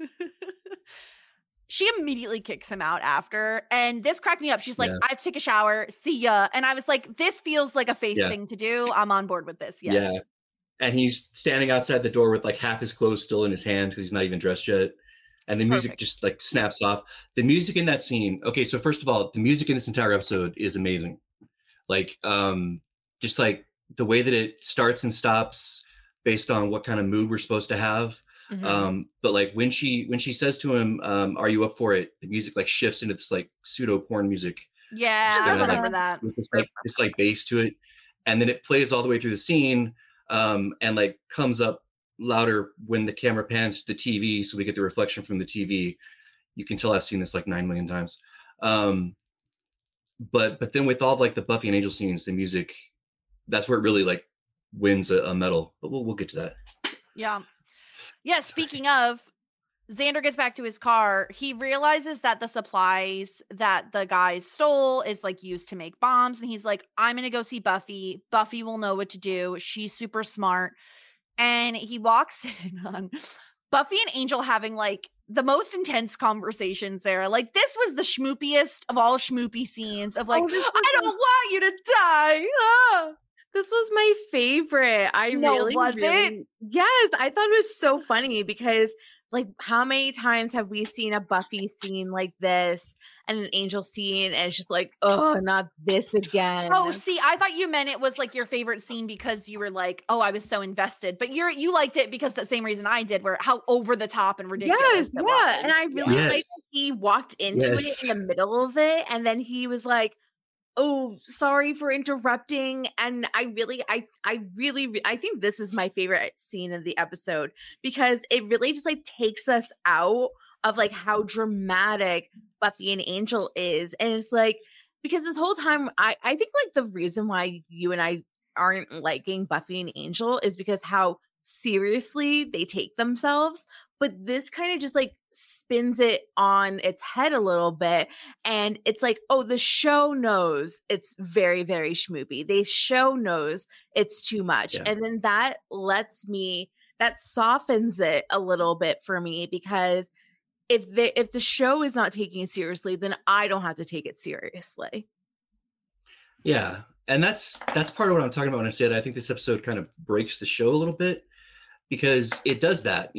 She immediately kicks him out after. And this cracked me up. She's like, I have to take a shower. See ya. And I was like, this feels like a Faith thing to do. I'm on board with this. Yes. Yeah. And he's standing outside the door with like half his clothes still in his hands because he's not even dressed yet. And the music just like snaps off. The music in that scene. Okay, so first of all, the music in this entire episode is amazing. Like, just like the way that it starts and stops based on what kind of mood we're supposed to have. Mm-hmm. But like when she says to him, are you up for it? The music like shifts into this like pseudo porn music. Yeah, I remember that. With this like bass to it. And then it plays all the way through the scene, and like comes up louder when the camera pans to the TV, so we get the reflection from the TV. You can tell I've seen this like 9 million times. but then with all like the Buffy and Angel scenes, the music, that's where it really like wins a medal. But we'll get to that. Yeah. Speaking of, Xander gets back to his car. He realizes that the supplies that the guys stole is like used to make bombs. And he's like, I'm going to go see Buffy. Buffy will know what to do. She's super smart. And he walks in on Buffy and Angel having like the most intense conversation, Sarah. Like, this was the schmoopiest of all schmoopy scenes of like, I don't want you to die. Ah. This was my favorite. Yes, I thought it was so funny because like, how many times have we seen a Buffy scene like this and an Angel scene, and it's just like, oh, not this again. Oh, see, I thought you meant it was like your favorite scene because you were like, oh, I was so invested. But you liked it because the same reason I did, where how over the top and ridiculous. Yes, yeah, was. And I really liked that he walked into it in the middle of it, and then he was like, oh, sorry for interrupting. And I think this is my favorite scene of the episode because it really just like takes us out of like how dramatic Buffy and Angel is. And it's like, because this whole time, I think like the reason why you and I aren't liking Buffy and Angel is because how seriously they take themselves. But this kind of just like spins it on its head a little bit. And it's like, oh, the show knows it's very, very schmoopy. The show knows it's too much. Yeah. And then that softens it a little bit for me, because if the show is not taking it seriously, then I don't have to take it seriously. Yeah. And that's part of what I'm talking about when I say that I think this episode kind of breaks the show a little bit, because it does that,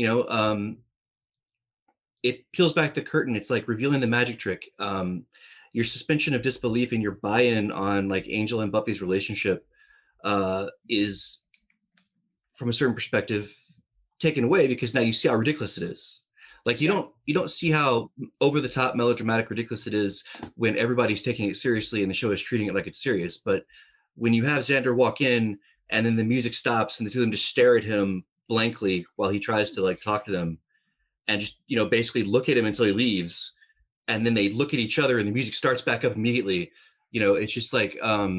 it peels back the curtain. It's like revealing the magic trick. Your suspension of disbelief and your buy-in on like Angel and Buffy's relationship is, from a certain perspective, taken away, because now you see how ridiculous it is. Like you don't see how over the top melodramatic ridiculous it is when everybody's taking it seriously and the show is treating it like it's serious. But when you have Xander walk in and then the music stops and the two of them just stare at him blankly while he tries to like talk to them and just, basically look at him until he leaves, and then they look at each other and the music starts back up immediately. It's just like,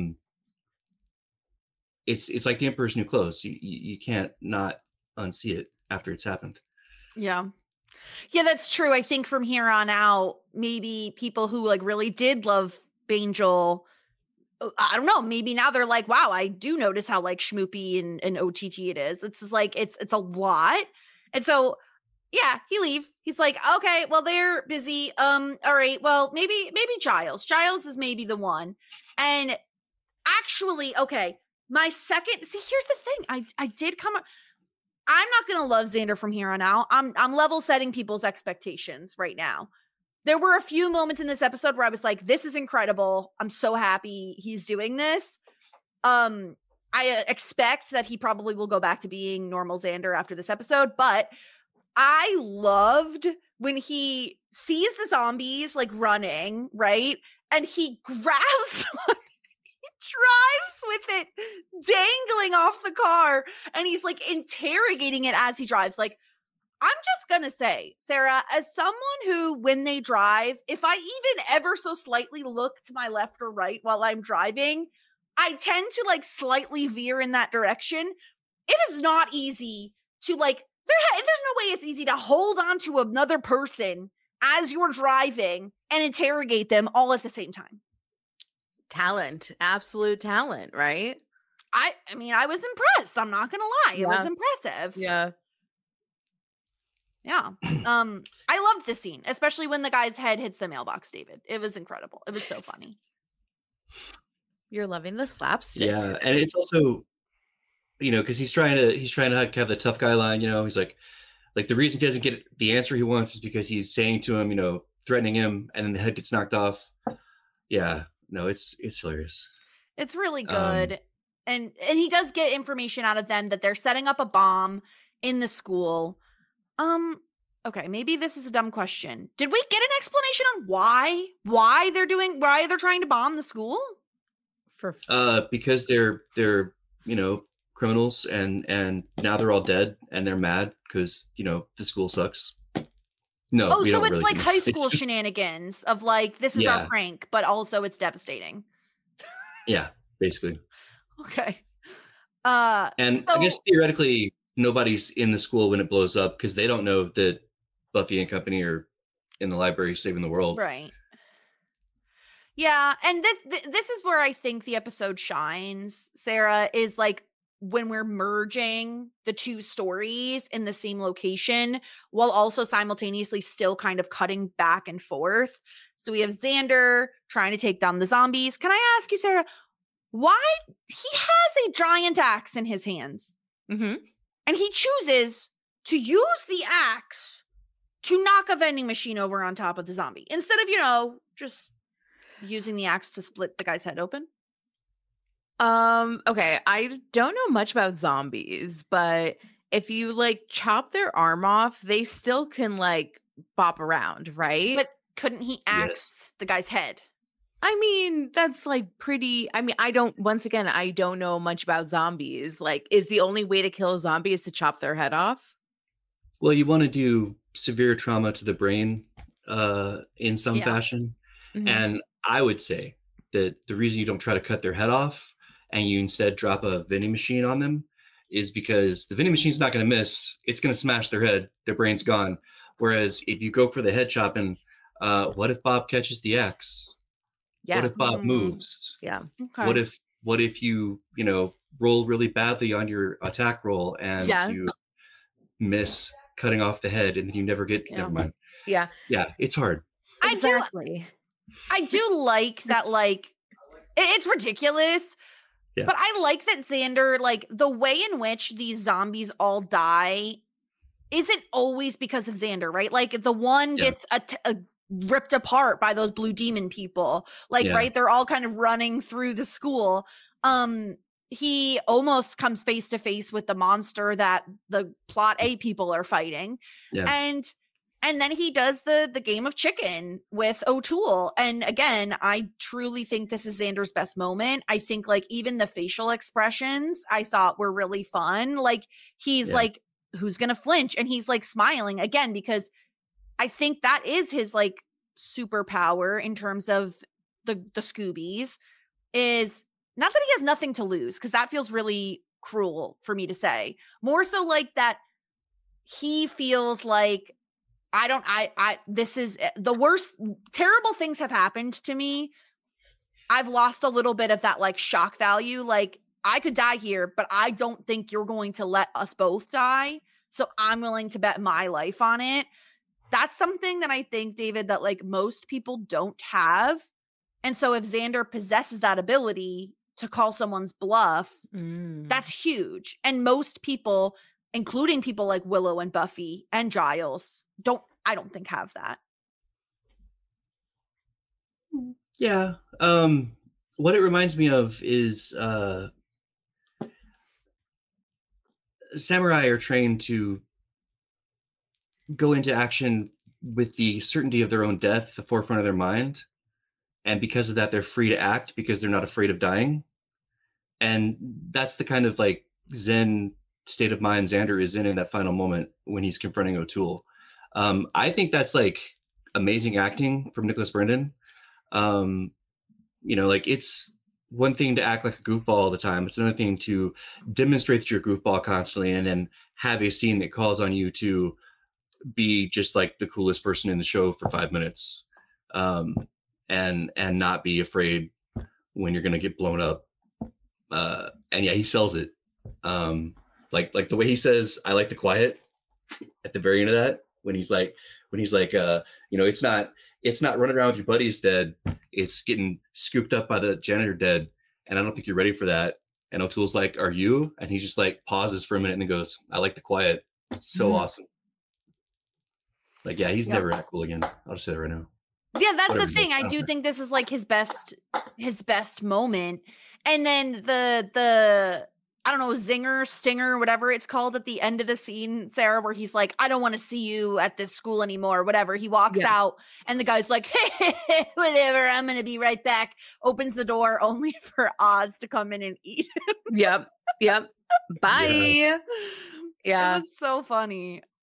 it's like the Emperor's New Clothes. You can't not unsee it after it's happened. Yeah. Yeah, that's true. I think from here on out, maybe people who like really did love Angel, I don't know, maybe now they're like, wow, I do notice how like schmoopy and OTT it is. It's just like, it's a lot. And so, yeah, he leaves. He's like, okay, well, they're busy. All right, well, maybe Giles. Giles is maybe the one. And actually, okay, here's the thing. I did come up. I'm not going to love Xander from here on out. I'm level setting people's expectations right now. There were a few moments in this episode where I was like, this is incredible. I'm so happy he's doing this. I expect that he probably will go back to being normal Xander after this episode, but I loved when he sees the zombies like running, right? And he grabs one. Drives with it dangling off the car, and he's like interrogating it as he drives. Like, I'm just gonna say, Sarah, as someone who, when they drive, if I even ever so slightly look to my left or right while I'm driving, I tend to like slightly veer in that direction. It is not easy to like, there's no way it's easy to hold on to another person as you're driving and interrogate them all at the same time. Talent, absolute talent, right? I mean, I was impressed. I'm not gonna lie. It was impressive. Yeah. I loved this scene, especially when the guy's head hits the mailbox, David. It was incredible. It was so funny. You're loving the slapstick. Yeah, today. And it's also, because he's trying to have the tough guy line. He's like the reason he doesn't get the answer he wants is because he's saying to him, threatening him, and then the head gets knocked off. Yeah. No, it's hilarious. It's really good. And he does get information out of them that they're setting up a bomb in the school. Okay, maybe this is a dumb question. Did we get an explanation on why they're trying to bomb the school? Because they're criminals and now they're all dead and they're mad because the school sucks. No. Oh, so it's really like high school shenanigans of like, this is our prank, but also it's devastating. Yeah, basically. Okay. And I guess theoretically, nobody's in the school when it blows up because they don't know that Buffy and company are in the library saving the world. Right. Yeah, and this is where I think the episode shines, Sarah, is like when we're merging the two stories in the same location while also simultaneously still kind of cutting back and forth. So we have Xander trying to take down the zombies. Can I ask you, Sarah, why he has a giant axe in his hands and he chooses to use the axe to knock a vending machine over on top of the zombie instead of, just using the axe to split the guy's head open? Okay, I don't know much about zombies, but if you like chop their arm off, they still can like bop around, right? But couldn't he axe the guy's head? I mean, that's like I don't know much about zombies. Like, is the only way to kill a zombie is to chop their head off? Well, you want to do severe trauma to the brain in some fashion. And I would say that the reason you don't try to cut their head off and you instead drop a vending machine on them is because the vending machine's not going to miss. It's going to smash their head. Their brain's gone. Whereas if you go for the head chopping, what if Bob catches the axe? Yeah. What if Bob moves? Yeah. Okay. What if you roll really badly on your attack roll and you miss cutting off the head and you never get never mind. Yeah. Yeah, it's hard. Exactly. I do like that, like, it's ridiculous. Yeah. But I like that Xander, like, the way in which these zombies all die isn't always because of Xander, right? Like, the one gets ripped apart by those blue demon people. Like, right? They're all kind of running through the school. He almost comes face to face with the monster that the plot A people are fighting. Yeah. And then he does the game of chicken with O'Toole. And again, I truly think this is Xander's best moment. I think like even the facial expressions I thought were really fun. Like he's like, who's going to flinch? And he's like smiling again, because I think that is his like superpower in terms of the Scoobies, is not that he has nothing to lose, because that feels really cruel for me to say. More so like that he feels like, this is the worst, terrible things have happened to me. I've lost a little bit of that like shock value. Like I could die here, but I don't think you're going to let us both die. So I'm willing to bet my life on it. That's something that I think, David, that like most people don't have. And so if Xander possesses that ability to call someone's bluff, that's huge. And most people, including people like Willow and Buffy and Giles, I don't think have that. Yeah. What it reminds me of is samurai are trained to go into action with the certainty of their own death at the forefront of their mind. And because of that, they're free to act because they're not afraid of dying. And that's the kind of like Zen state of mind Xander is in that final moment when he's confronting O'Toole. I think that's like amazing acting from Nicholas Brendon. Like it's one thing to act like a goofball all the time. It's another thing to demonstrate that you're a goofball constantly and then have a scene that calls on you to be just like the coolest person in the show for 5 minutes. And not be afraid when you're going to get blown up. And yeah, he sells it. Like the way he says, I like the quiet at the very end of that, when he's like, it's not running around with your buddies dead. It's getting scooped up by the janitor dead. And I don't think you're ready for that. And O'Toole's like, are you? And he just like pauses for a minute and goes, I like the quiet. It's so awesome. Like, yeah, he's never that cool again. I'll just say that right now. Yeah, that's the thing. I do think this is like his best moment. And then the I don't know, zinger, stinger, whatever it's called at the end of the scene, Sarah, where he's like, I don't want to see you at this school anymore, whatever. He walks out and the guy's like, hey, whatever, I'm going to be right back. Opens the door only for Oz to come in and eat him. Yep. Bye. Yeah. It was so funny.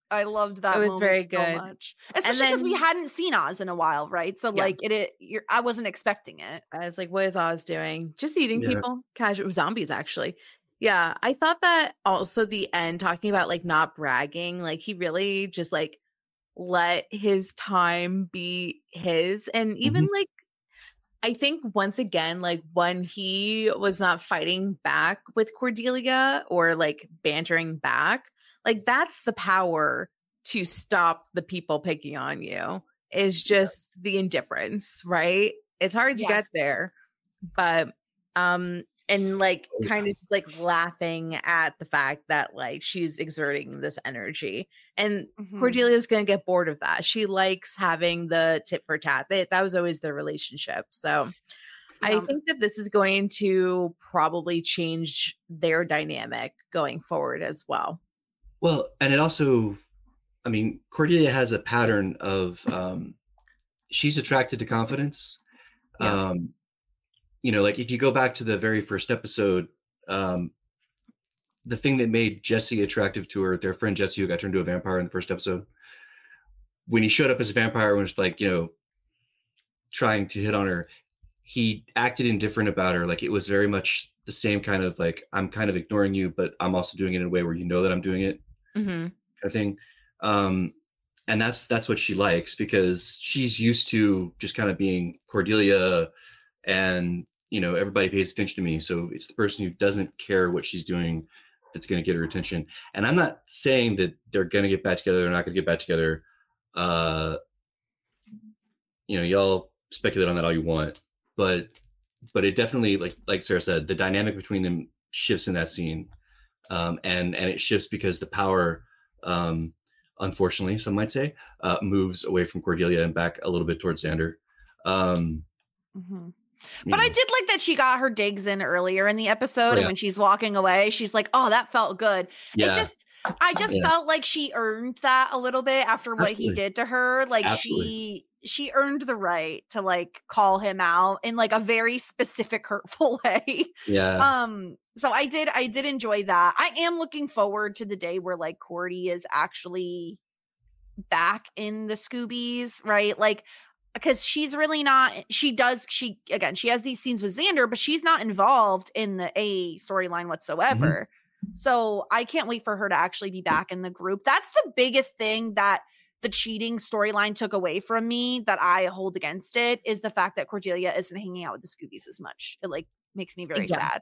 I loved that. It was moment very so good. much, especially because we hadn't seen Oz in a while, right? So like I wasn't expecting it. I was like, what is Oz doing? Just eating people, casual zombies, actually. Yeah, I thought that also the end, talking about like not bragging, like he really just like let his time be his, and even like I think once again, like when he was not fighting back with Cordelia or like bantering back, like that's the power to stop the people picking on you, is just the indifference, right? It's hard to get there, but and like kind of just like laughing at the fact that like she's exerting this energy, and Cordelia's gonna get bored of that. She likes having the tit for tat. That was always their relationship. So I think that this is going to probably change their dynamic going forward as well. Well, and it also, I mean, Cordelia has a pattern of she's attracted to confidence. You know, like if you go back to the very first episode, the thing that made Jesse attractive to her, their friend Jesse, who got turned into a vampire in the first episode, when he showed up as a vampire and was like, you know, trying to hit on her, he acted indifferent about her. Like it was very much the same kind of like, I'm kind of ignoring you, but I'm also doing it in a way where you know that I'm doing it kind of thing. And that's what she likes, because she's used to just kind of being Cordelia, and you know, everybody pays attention to me. So it's the person who doesn't care what she's doing that's going to get her attention. And I'm not saying that they're going to get back together. They're not going to get back together. You know, y'all speculate on that all you want, but it definitely, like Sarah said, the dynamic between them shifts in that scene. And it shifts because the power, unfortunately, some might say, moves away from Cordelia and back a little bit towards Xander. But I did like that she got her digs in earlier in the episode, and when she's walking away, she's like, "Oh, that felt good." I just felt like she earned that a little bit after what he did to her. Like she earned the right to like call him out in like a very specific, hurtful way. So I did enjoy that. I am looking forward to the day where like Cordy is actually back in the Scoobies, right? Like, because she's really not, she has these scenes with Xander, but she's not involved in the A storyline whatsoever. So I can't wait for her to actually be back in the group. That's the biggest thing that the cheating storyline took away from me, that I hold against it, is the fact that Cordelia isn't hanging out with the Scoobies as much. It like makes me very sad.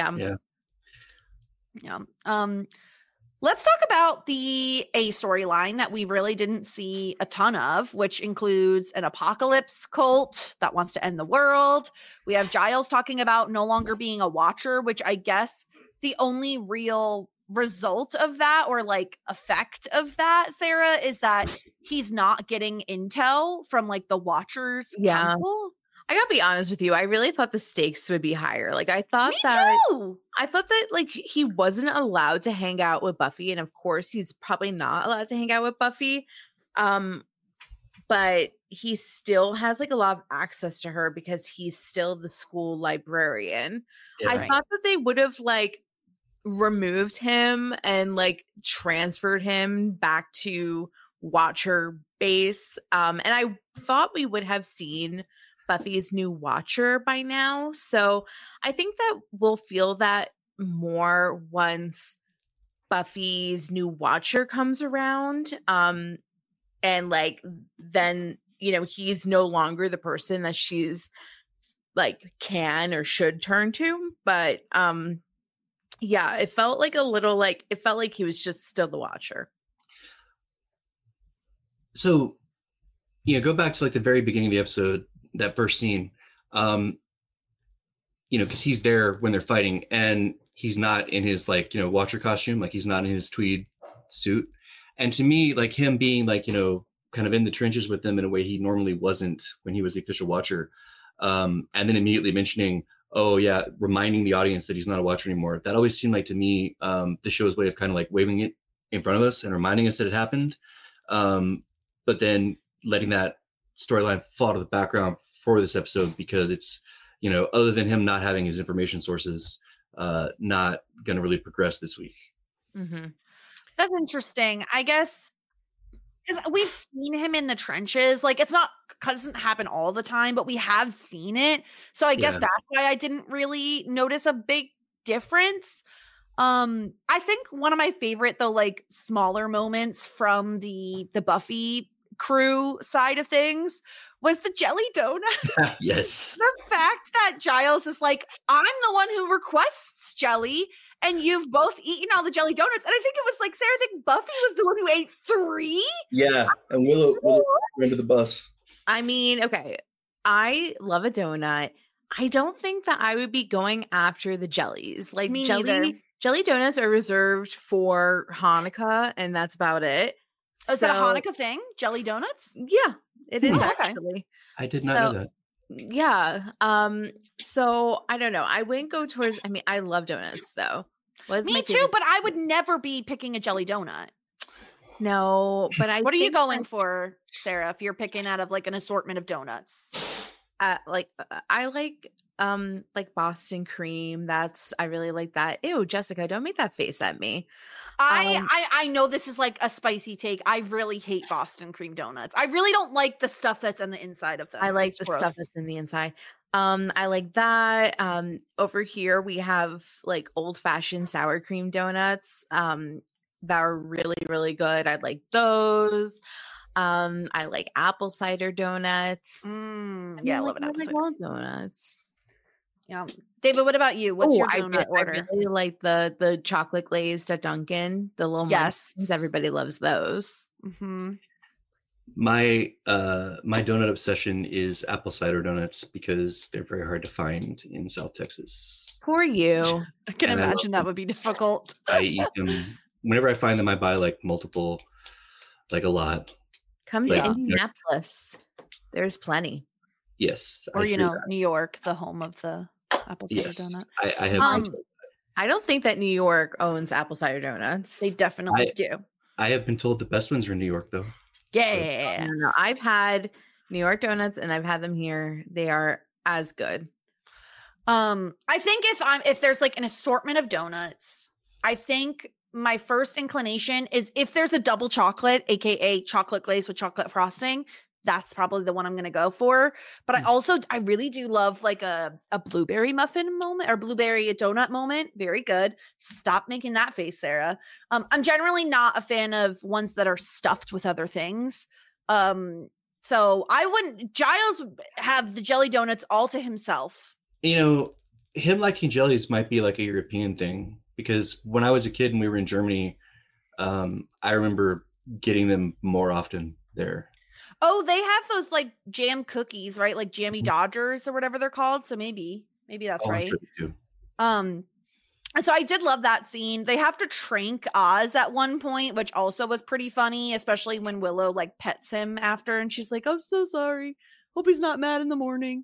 Let's talk about the A storyline that we really didn't see a ton of, which includes an apocalypse cult that wants to end the world. We have Giles talking about no longer being a watcher, which I guess the only real result of that, or like effect of that, Sarah, is that he's not getting intel from like the Watchers Council. I gotta be honest with you. I really thought the stakes would be higher. Like I thought that like he wasn't allowed to hang out with Buffy, and of course he's probably not allowed to hang out with Buffy. But he still has like a lot of access to her because he's still the school librarian. I thought that they would have like removed him and like transferred him back to Watcher base. And I thought we would have seen Buffy's new Watcher by now. So I think that we'll feel that more once Buffy's new Watcher comes around. And like, then, you know, he's no longer the person that she's like can or should turn to. But yeah, it felt like a little like, it felt like he was just still the Watcher. So, you know, go back to like the very beginning of the episode, that first scene, you know, because he's there when they're fighting, and he's not in his like, you know, Watcher costume, like he's not in his tweed suit. And to me, like him being like, you know, kind of in the trenches with them in a way he normally wasn't when he was the official Watcher, and then immediately mentioning, oh yeah, reminding the audience that he's not a Watcher anymore. That always seemed like to me the show's way of kind of like waving it in front of us and reminding us that it happened, but then letting that storyline fall to the background for this episode, because it's, you know, other than him not having his information sources, not going to really progress this week. That's interesting. I guess because we've seen him in the trenches. Like it doesn't happen all the time, but we have seen it. So I guess that's why I didn't really notice a big difference. I think one of my favorite though, like smaller moments from the Buffy crew side of things was the jelly donut. Yes. The fact that Giles is like, I'm the one who requests jelly, and you've both eaten all the jelly donuts. And I think it was like, Sarah, I think Buffy was the one who ate 3. Yeah, and Willow under the bus. I mean, okay, I love a donut. I don't think that I would be going after the jellies. Like jelly donuts are reserved for Hanukkah, and that's about it. Oh, is that a Hanukkah thing? Jelly donuts? Yeah, it is actually. I did not know that. Yeah. So I don't know. I wouldn't go towards. I mean, I love donuts though. Me too, but I would never be picking a jelly donut. No, but what are you going for, Sarah? If you're picking out of like an assortment of donuts, I like Boston cream. I really like that. Ew, Jessica, don't make that face at me. I know this is like a spicy take. I really hate Boston cream donuts. I really don't like the stuff that's on the inside of them. I like stuff that's in the inside. I like that. Over here we have like old-fashioned sour cream donuts that are really, really good. I like those. I like apple cider donuts. Yeah, I love an apple cider donuts. Yeah. David, what about you? What's your donut order? I really like the chocolate glazed at Dunkin'. The little munchkins. Everybody loves those. Mm-hmm. My donut obsession is apple cider donuts because they're very hard to find in South Texas. Poor you. I can imagine that would be difficult. I eat them whenever I find them. I buy like multiple, like a lot. Come to Indianapolis. There's plenty. Yes. Or New York, the home of the apple cider donut. I have. I don't think that New York owns apple cider donuts. They definitely do. I have been told the best ones are in New York, though. Yeah. No, I've had New York donuts and I've had them here. They are as good. I think if there's like an assortment of donuts, I think my first inclination is if there's a double chocolate, aka chocolate glaze with chocolate frosting, that's probably the one I'm going to go for. But I really do love like a blueberry muffin moment or blueberry donut moment. Very good. Stop making that face, Sarah. I'm generally not a fan of ones that are stuffed with other things. So Giles would have the jelly donuts all to himself. Him liking jellies might be like a European thing, because when I was a kid and we were in Germany, I remember getting them more often there. Oh, they have those like jam cookies, right? Like Jammy Dodgers or whatever they're called. So maybe that's right. Sure they do. And so I did love that scene. They have to trank Oz at one point, which also was pretty funny, especially when Willow like pets him after and she's like, "I'm so sorry. Hope he's not mad in the morning."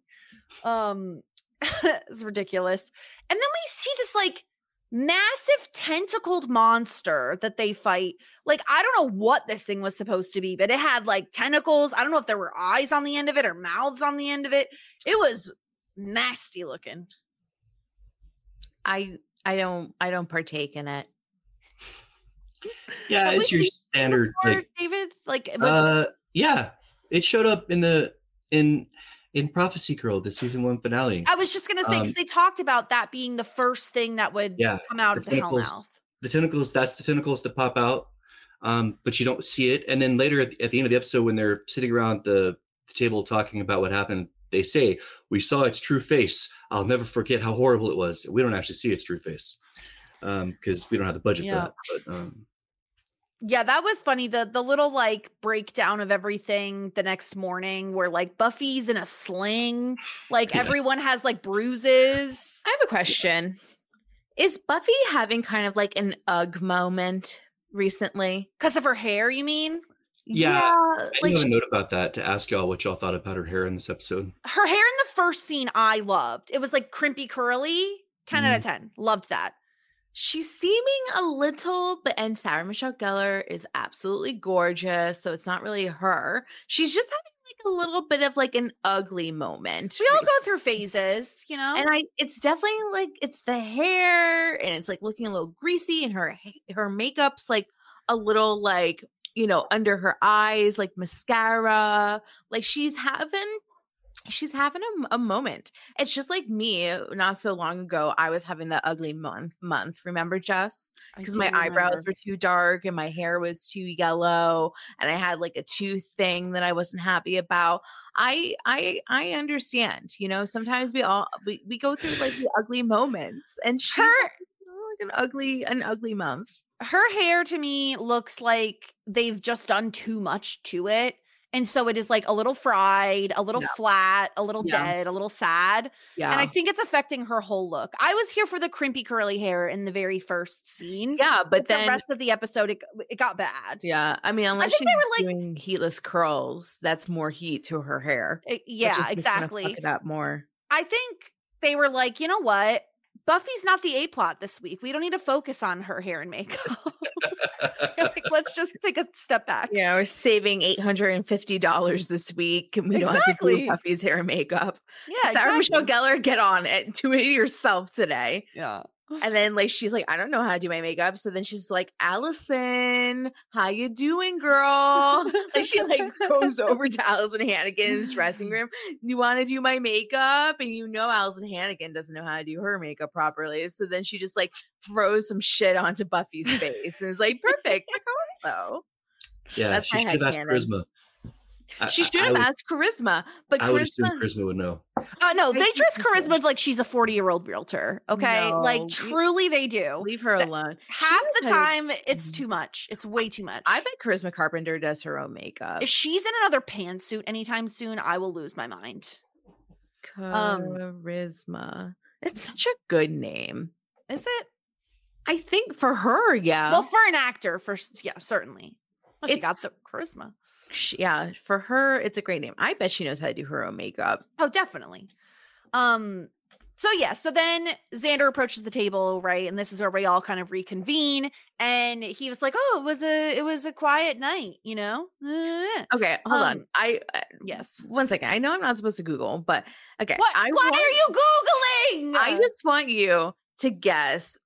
It's ridiculous. And then we see this like massive tentacled monster that they fight. Like, I don't know what this thing was supposed to be, but it had like tentacles. I don't know if there were eyes on the end of it or mouths on the end of it. It was nasty looking. I don't partake in it. Yeah, it's your standard like, David. Like, yeah, it showed up in Prophecy Girl, the season 1 finale. I was just gonna say, because they talked about that being the first thing that would come out of the Hellmouth. The tentacles, that's the tentacles that pop out, but you don't see it. And then later at the end of the episode, when they're sitting around the table talking about what happened, they say, "We saw its true face. I'll never forget how horrible it was." We don't actually see its true face because we don't have the budget for that. But, yeah, that was funny. The little like breakdown of everything the next morning where like Buffy's in a sling, like everyone has like bruises. I have a question. Is Buffy having kind of like an ugh moment recently? Because of her hair, you mean? Yeah, I have a note about that to ask y'all what y'all thought about her hair in this episode. Her hair in the first scene I loved. It was like crimpy curly. 10 out of 10. Loved that. She's seeming a little, and Sarah Michelle Gellar is absolutely gorgeous, so it's not really her. She's just having like a little bit of like an ugly moment. We all go through phases, you know? And it's definitely like, it's the hair, and it's like looking a little greasy, and her makeup's like a little like under her eyes, like mascara. Like she's having a moment. It's just like me. Not so long ago, I was having the ugly month. Remember, Jess? Because my eyebrows were too dark and my hair was too yellow, and I had like a tooth thing that I wasn't happy about. I understand. Sometimes we go through like the ugly moments, and she's like an ugly month. Her hair to me looks like they've just done too much to it. And so it is like a little fried, a little flat, a little dead, a little sad. Yeah. And I think it's affecting her whole look. I was here for the crimpy curly hair in the very first scene. Yeah, but then the rest of the episode, it got bad. Yeah. I mean, unless she's doing heatless curls, that's more heat to her hair. Yeah, exactly. Fuck it up more. I think they were like, you know what? Buffy's not the A-plot this week. We don't need to focus on her hair and makeup. Like, let's just take a step back. Yeah, we're saving $850 this week, and we don't have to do Buffy's hair and makeup. Yeah, Sarah Michelle Gellar, get on it. Do it yourself today. Yeah. And then like she's like, I don't know how to do my makeup. So then she's like, Allison, how you doing, girl? And she like goes over to Allison Hannigan's dressing room. You want to do my makeup? And Allison Hannigan doesn't know how to do her makeup properly. So then she just like throws some shit onto Buffy's face and is like, perfect. Like also. Yeah, that's she should have asked Charisma. She should have asked Charisma, but I would assume Charisma would know. No, they dress Charisma like she's a 40-year-old realtor. Okay, no, like truly, they do. Leave her alone. Half the time, it's too much. It's way too much. I bet Charisma Carpenter does her own makeup. If she's in another pantsuit anytime soon, I will lose my mind. Charisma. It's such a good name. Is it? I think for her, yeah. Well, for an actor, certainly. Well, she got the charisma. Yeah, for her, it's a great name. I bet she knows how to do her own makeup. Oh, definitely. So then Xander approaches the table, right? And this is where we all kind of reconvene. And he was like, "Oh, it was a quiet night, Okay, hold on. Yes. 1 second. I know I'm not supposed to Google, but okay. Why are you Googling? I just want you to guess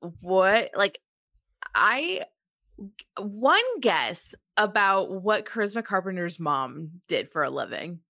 one guess about what Charisma Carpenter's mom did for a living.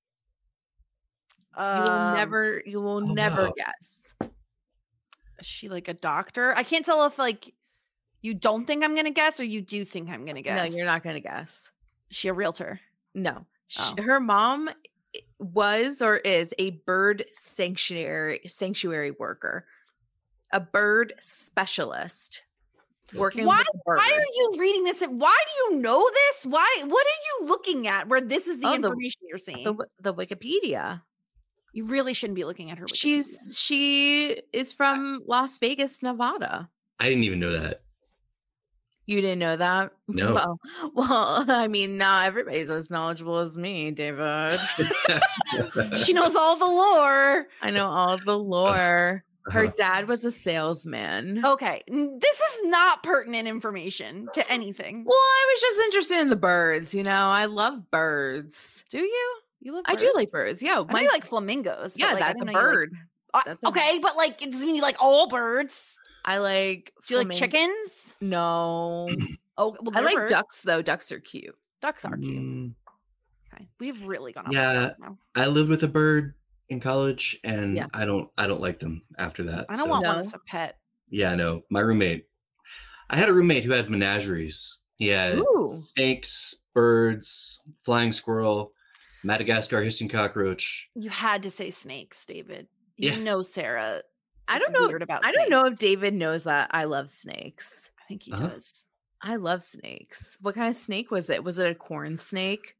You will never guess. Is she like a doctor? I can't tell if like you don't think I'm gonna guess or you do think I'm gonna guess. No, you're not gonna guess. Is she a realtor? No. Her mom was or is a bird sanctuary worker, a bird specialist. Working why are you reading this? Why do you know this? What are you looking at where this is the information you're seeing? The Wikipedia. You really shouldn't be looking at her Wikipedia. She is from Las Vegas, Nevada. I didn't even know that. You didn't know that? No. Well, I mean, not everybody's as knowledgeable as me, David. She knows all the lore. I know all the lore. Her dad was a salesman. Okay. This is not pertinent information to anything. Well, I was just interested in the birds. I love birds. Do you? You love birds? I do like birds. Yeah. I like flamingos. Yeah, that's a bird. Okay, but like, it doesn't mean you like all birds. I like. Do you like chickens? No. Oh, well, I like birds. Ducks though. Ducks are cute. Ducks are cute. Okay, we've really gone off. Yeah, I lived with a bird in college, and I don't like them after that. I don't want one as a pet. Yeah, no. I had a roommate who had menageries. He had snakes, birds, flying squirrel, Madagascar hissing cockroach. You had to say snakes, David. You know Sarah. I don't know. I don't know if David knows that I love snakes. I think he does. I love snakes. What kind of snake was it? Was it a corn snake?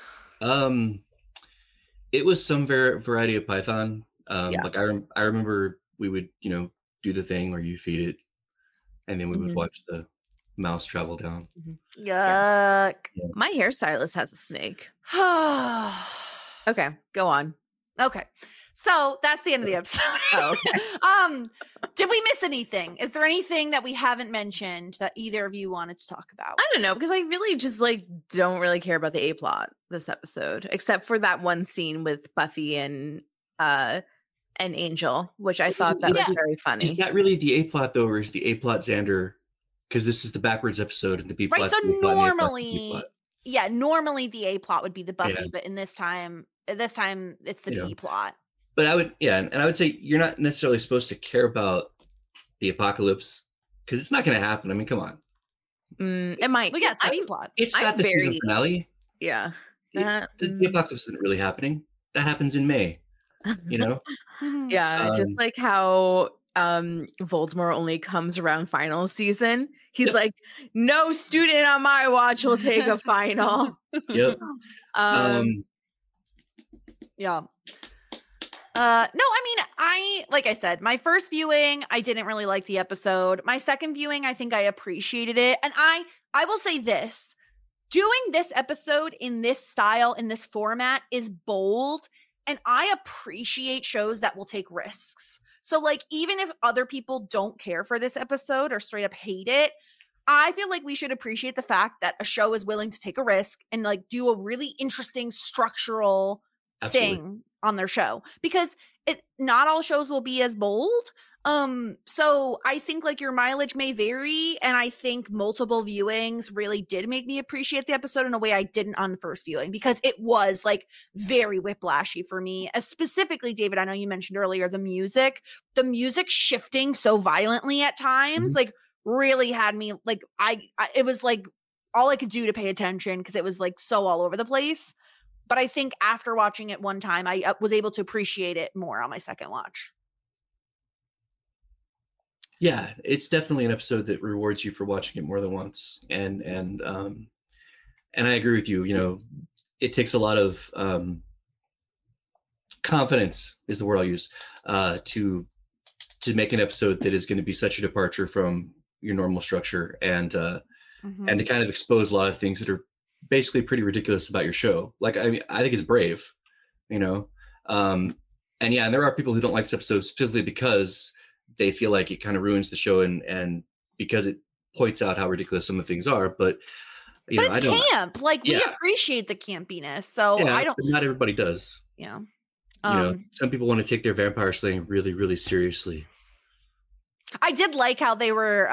It was some variety of python. Like I remember we would, do the thing where you feed it, and then we would watch the mouse travel down. Yuck. Yeah. My hairstylist has a snake. Okay, go on. Okay. So that's the end of the episode. Oh, okay. Did we miss anything? Is there anything that we haven't mentioned that either of you wanted to talk about? I don't know, because I really just don't really care about the A-plot this episode, except for that one scene with Buffy and Angel, which I thought that was very funny. Is that really the A-plot though, or is the A-plot Xander because this is the backwards episode and the B plot. Right. So normally, normally the A plot would be the Buffy, but in this time it's the B plot. But I would say you're not necessarily supposed to care about the apocalypse because it's not going to happen. I mean, come on. It might. We got the B plot. It's not the season finale. Yeah. The apocalypse isn't really happening. That happens in May. Yeah, just like how Voldemort only comes around final season. He's like, no student on my watch will take a final. Yep. Yeah. No, I mean, like I said, my first viewing, I didn't really like the episode. My second viewing, I think I appreciated it. And I will say this, doing this episode in this style, in this format is bold. And I appreciate shows that will take risks. So like, even if other people don't care for this episode or straight up hate it, I feel like we should appreciate the fact that a show is willing to take a risk and like do a really interesting structural thing on their show, because not all shows will be as bold. So I think like your mileage may vary, and I think multiple viewings really did make me appreciate the episode in a way I didn't on the first viewing, because it was like very whiplashy for me. Specifically, David, I know you mentioned earlier the music shifting so violently at times, like really had me like it was like all I could do to pay attention because it was like so all over the place. But I think after watching it one time, I was able to appreciate it more on my second watch. Yeah, it's definitely an episode that rewards you for watching it more than once. And I agree with you. You know, it takes a lot of confidence is the word I'll use to make an episode that is going to be such a departure from your normal structure, and to kind of expose a lot of things that are basically pretty ridiculous about your show. Like, I mean, I think it's brave, you know? And there are people who don't like this episode specifically because they feel like it kind of ruins the show and because it points out how ridiculous some of the things are. But it's camp. Like, we appreciate the campiness. So I don't. But not everybody does. Yeah. Some people want to take their vampire slaying really, really seriously. I did like how they were,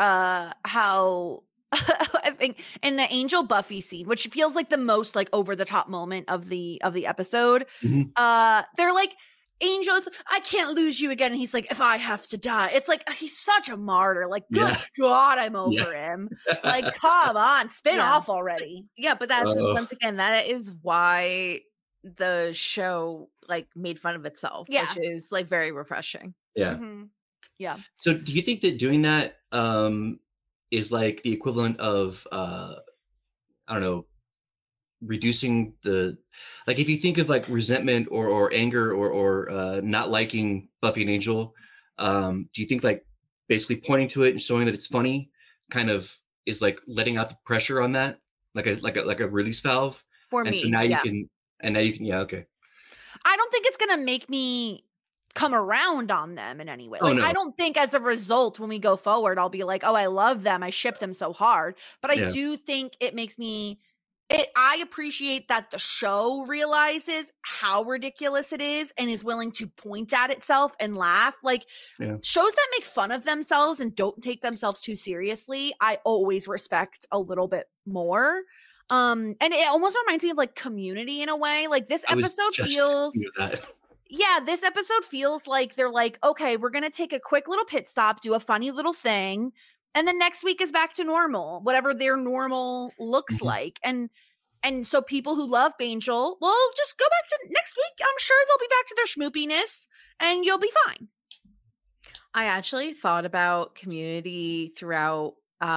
I think in the Angel Buffy scene, which feels like the most like over the top moment of the episode, they're like, Angel's, I can't lose you again. And he's like, if I have to die. It's like, he's such a martyr. Like, good God, I'm over him. Like, come on, spin off already. Yeah, but that's once again, that is why the show like made fun of itself, which is like very refreshing. Yeah. Yeah. So do you think that doing that is like the equivalent of I don't know, reducing the, like, if you think of like resentment or anger or not liking Buffy and Angel, do you think like basically pointing to it and showing that it's funny kind of is like letting out the pressure on that, like a release valve for me? So now you can okay. I don't think it's gonna make me come around on them in any way. No. I don't think as a result when we go forward I'll be like, oh, I love them, I ship them so hard, but I do think it makes me I appreciate that the show realizes how ridiculous it is and is willing to point at itself and laugh. Like shows that make fun of themselves and don't take themselves too seriously, I always respect a little bit more. And it almost reminds me of like Community in a way. Like this episode feels this episode feels like they're like, okay, we're gonna take a quick little pit stop, do a funny little thing, and then next week is back to normal, whatever their normal looks like. And so people who love Angel, well, just go back to next week. I'm sure they'll be back to their schmoopiness and you'll be fine. I actually thought about Community throughout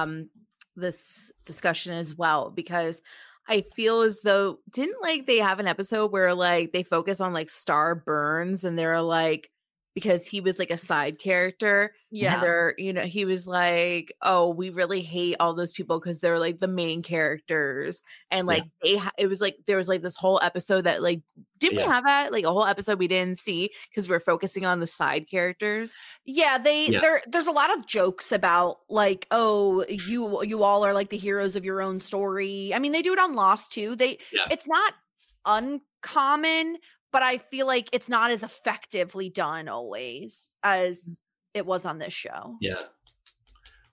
this discussion as well, because I feel as though didn't like they have an episode where like they focus on like Star Burns and they're like, because he was like a side character. Yeah. And they're, he was like, oh, we really hate all those people because they're like the main characters. And like it was like, there was like this whole episode that like, didn't we have that? Like a whole episode we didn't see because we're focusing on the side characters. Yeah. There's a lot of jokes about like, oh, you all are like the heroes of your own story. I mean, they do it on Lost too. It's not uncommon, but I feel like it's not as effectively done always as it was on this show. Yeah.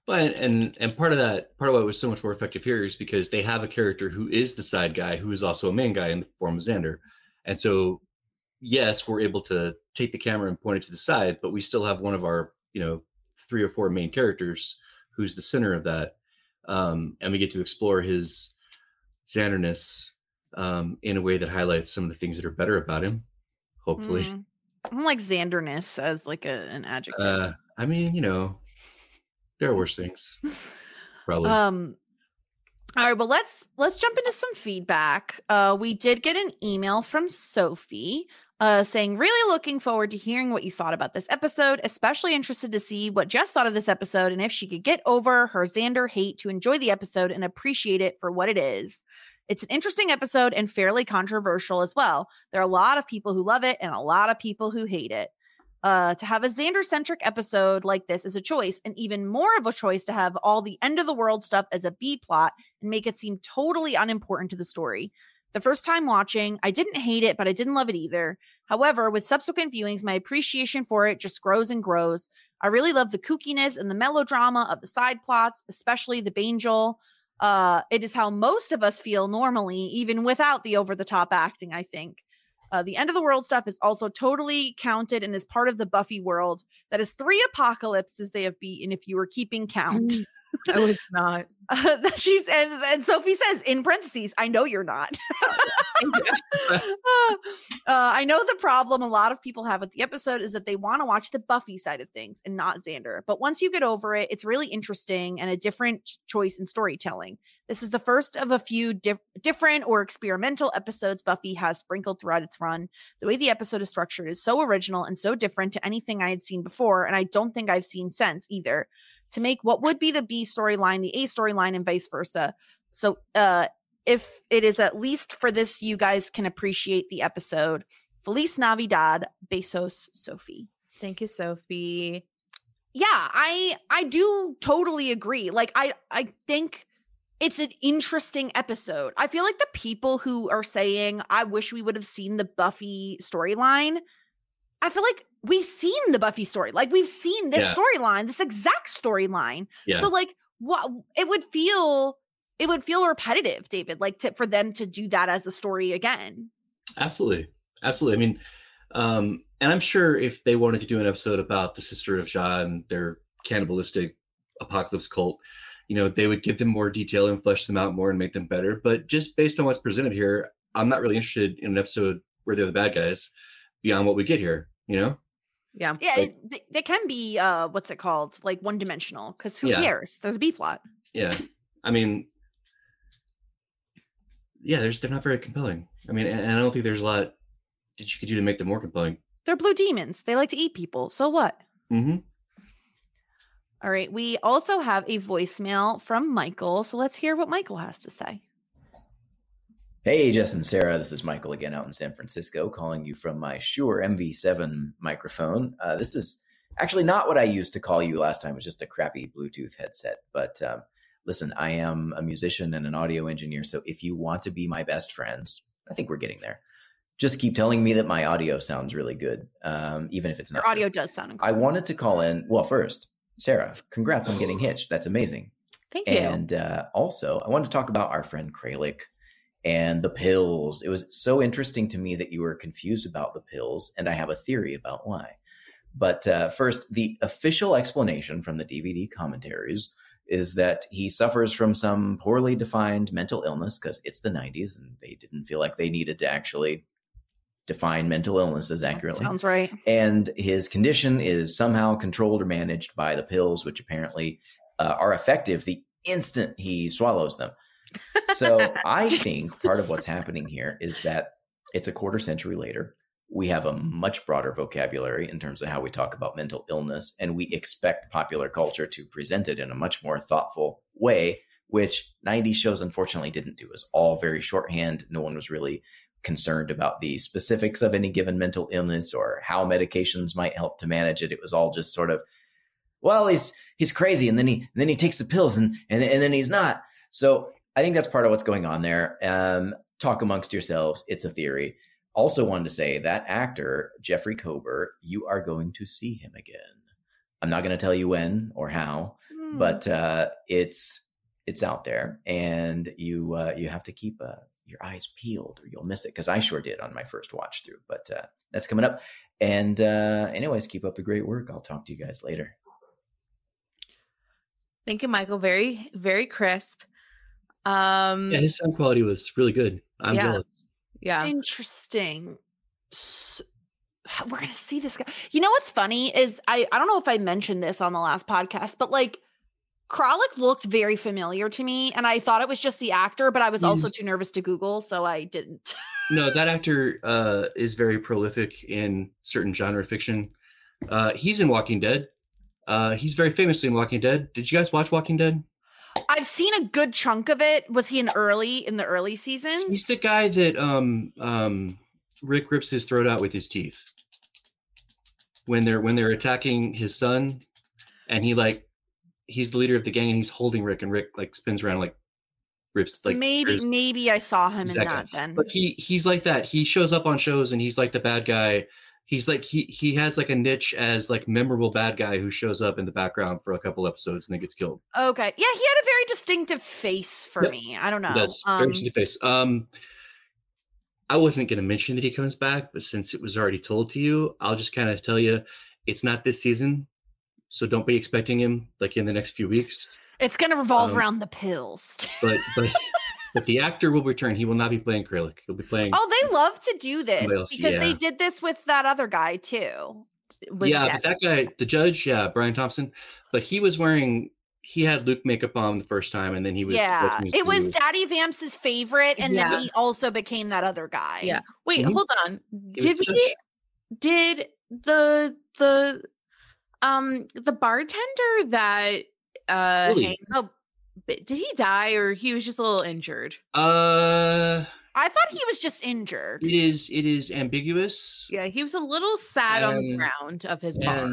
And part of what was so much more effective here is because they have a character who is the side guy, who is also a main guy in the form of Xander. And so, yes, we're able to take the camera and point it to the side, but we still have one of our, 3 or 4 main characters who's the center of that. And we get to explore his Xanderness in a way that highlights some of the things that are better about him, hopefully. I don't like Xanderness as like an adjective. I mean, there are worse things, probably. All right, well, let's jump into some feedback. We did get an email from Sophie saying, really looking forward to hearing what you thought about this episode, especially interested to see what Jess thought of this episode and if she could get over her Xander hate to enjoy the episode and appreciate it for what it is. It's an interesting episode and fairly controversial as well. There are a lot of people who love it and a lot of people who hate it. To have a Xander-centric episode like this is a choice, and even more of a choice to have all the end-of-the-world stuff as a B-plot and make it seem totally unimportant to the story. The first time watching, I didn't hate it, but I didn't love it either. However, with subsequent viewings, my appreciation for it just grows and grows. I really love the kookiness and the melodrama of the side plots, especially the Bangel. It is how most of us feel normally, even without the over-the-top acting, I think. The end of the world stuff is also totally counted and is part of the Buffy world. That is 3 apocalypses they have beaten if you were keeping count. No, it's not. And Sophie says in parentheses, I know you're not. I know the problem a lot of people have with the episode is that they want to watch the Buffy side of things and not Xander. But once you get over it, it's really interesting and a different choice in storytelling. This is the first of a few different or experimental episodes Buffy has sprinkled throughout its run. The way the episode is structured is so original and so different to anything I had seen before, and I don't think I've seen since either. To make what would be the B storyline the A storyline and vice versa. So if it is at least for this, you guys can appreciate the episode. Feliz Navidad. Besos, Sophie. Thank you, Sophie. Yeah, I do totally agree. Like, I think it's an interesting episode. I feel like the people who are saying, I wish we would have seen the Buffy storyline, I feel like we've seen the Buffy story. Like, we've seen this storyline, this exact storyline. Yeah. So, like, what it would feel repetitive, David, like for them to do that as a story again. Absolutely. I mean, and I'm sure if they wanted to do an episode about the Sister of Jah and their cannibalistic apocalypse cult, they would give them more detail and flesh them out more and make them better. But just based on what's presented here, I'm not really interested in an episode where they're the bad guys beyond what we get here, Yeah. Like, they can be, what's it called? Like one-dimensional, because who cares? They're the B-plot. Yeah. I mean, they're not very compelling. I mean, and I don't think there's a lot that you could do to make them more compelling. They're blue demons. They like to eat people. So what? Mm-hmm. All right. We also have a voicemail from Michael. So let's hear what Michael has to say. Hey, Jess and Sarah. This is Michael again out in San Francisco, calling you from my Shure MV7 microphone. This is actually not what I used to call you last time. It was just a crappy Bluetooth headset. But listen, I am a musician and an audio engineer. So if you want to be my best friends, I think we're getting there. Just keep telling me that my audio sounds really good, even if it's not. Your audio does sound incredible. I wanted to call in. Well, first, Sarah, congrats on getting hitched. That's amazing. Thank you. And also, I wanted to talk about our friend Kralik and the pills. It was so interesting to me that you were confused about the pills, and I have a theory about why. But first, the official explanation from the DVD commentaries is that he suffers from some poorly defined mental illness because it's the 90s and they didn't feel like they needed to actually define mental illnesses accurately. Sounds right. And his condition is somehow controlled or managed by the pills, which apparently are effective the instant he swallows them. So I think part of what's happening here is that it's a quarter century later. We have a much broader vocabulary in terms of how we talk about mental illness, and we expect popular culture to present it in a much more thoughtful way, which 90s shows unfortunately didn't do. It was all very shorthand. No one was really concerned about the specifics of any given mental illness or how medications might help to manage it. It was all just sort of, well, he's crazy, and then he takes the pills, and then he's not. So I think that's part of what's going on there. Talk amongst yourselves. It's a theory. Also wanted to say that actor, Jeffrey Kober, you are going to see him again. I'm not going to tell you when or how, but it's out there, and you have to keep your eyes peeled or you'll miss it, because I sure did on my first watch through. But that's coming up. And anyways, keep up the great work. I'll talk to you guys later. Thank you, Michael. Very, very crisp. Yeah, his sound quality was really good. I'm jealous. Yeah. Interesting. We're gonna see this guy. You know what's funny is I don't know if I mentioned this on the last podcast, but like Kralik looked very familiar to me, and I thought it was just the actor, but I was also too nervous to Google, so I didn't. No, that actor is very prolific in certain genre fiction. He's in Walking Dead. He's very famously in Walking Dead. Did you guys watch Walking Dead? I've seen a good chunk of it. Was he in the early seasons? He's the guy that Rick rips his throat out with his teeth when they're attacking his son, and he's the leader of the gang, and he's holding Rick, and Rick like spins around, like rips, like maybe I saw him in that then. But he's like that. He shows up on shows and he's like the bad guy. He's like he has like a niche as like memorable bad guy who shows up in the background for a couple episodes and then gets killed. Okay. Yeah, he had a very distinctive face for me. I don't know. That's very distinctive face. I wasn't going to mention that he comes back, but since it was already told to you, I'll just kind of tell you it's not this season. So don't be expecting him like in the next few weeks. It's going to revolve around the pills. But the actor will return. He will not be playing Kralik. He'll be playing. Oh, they love to do this because they did this with that other guy too. But that guy, the judge, Brian Thompson, but he had Luke makeup on the first time, and then he was. Yeah, it was Daddy Vamp's favorite, and then he also became that other guy. Yeah. Wait, hold on. Did the bartender that did he die, or he was just a little injured? I thought he was just injured. It is ambiguous. Yeah, he was a little sad on the ground of his bar.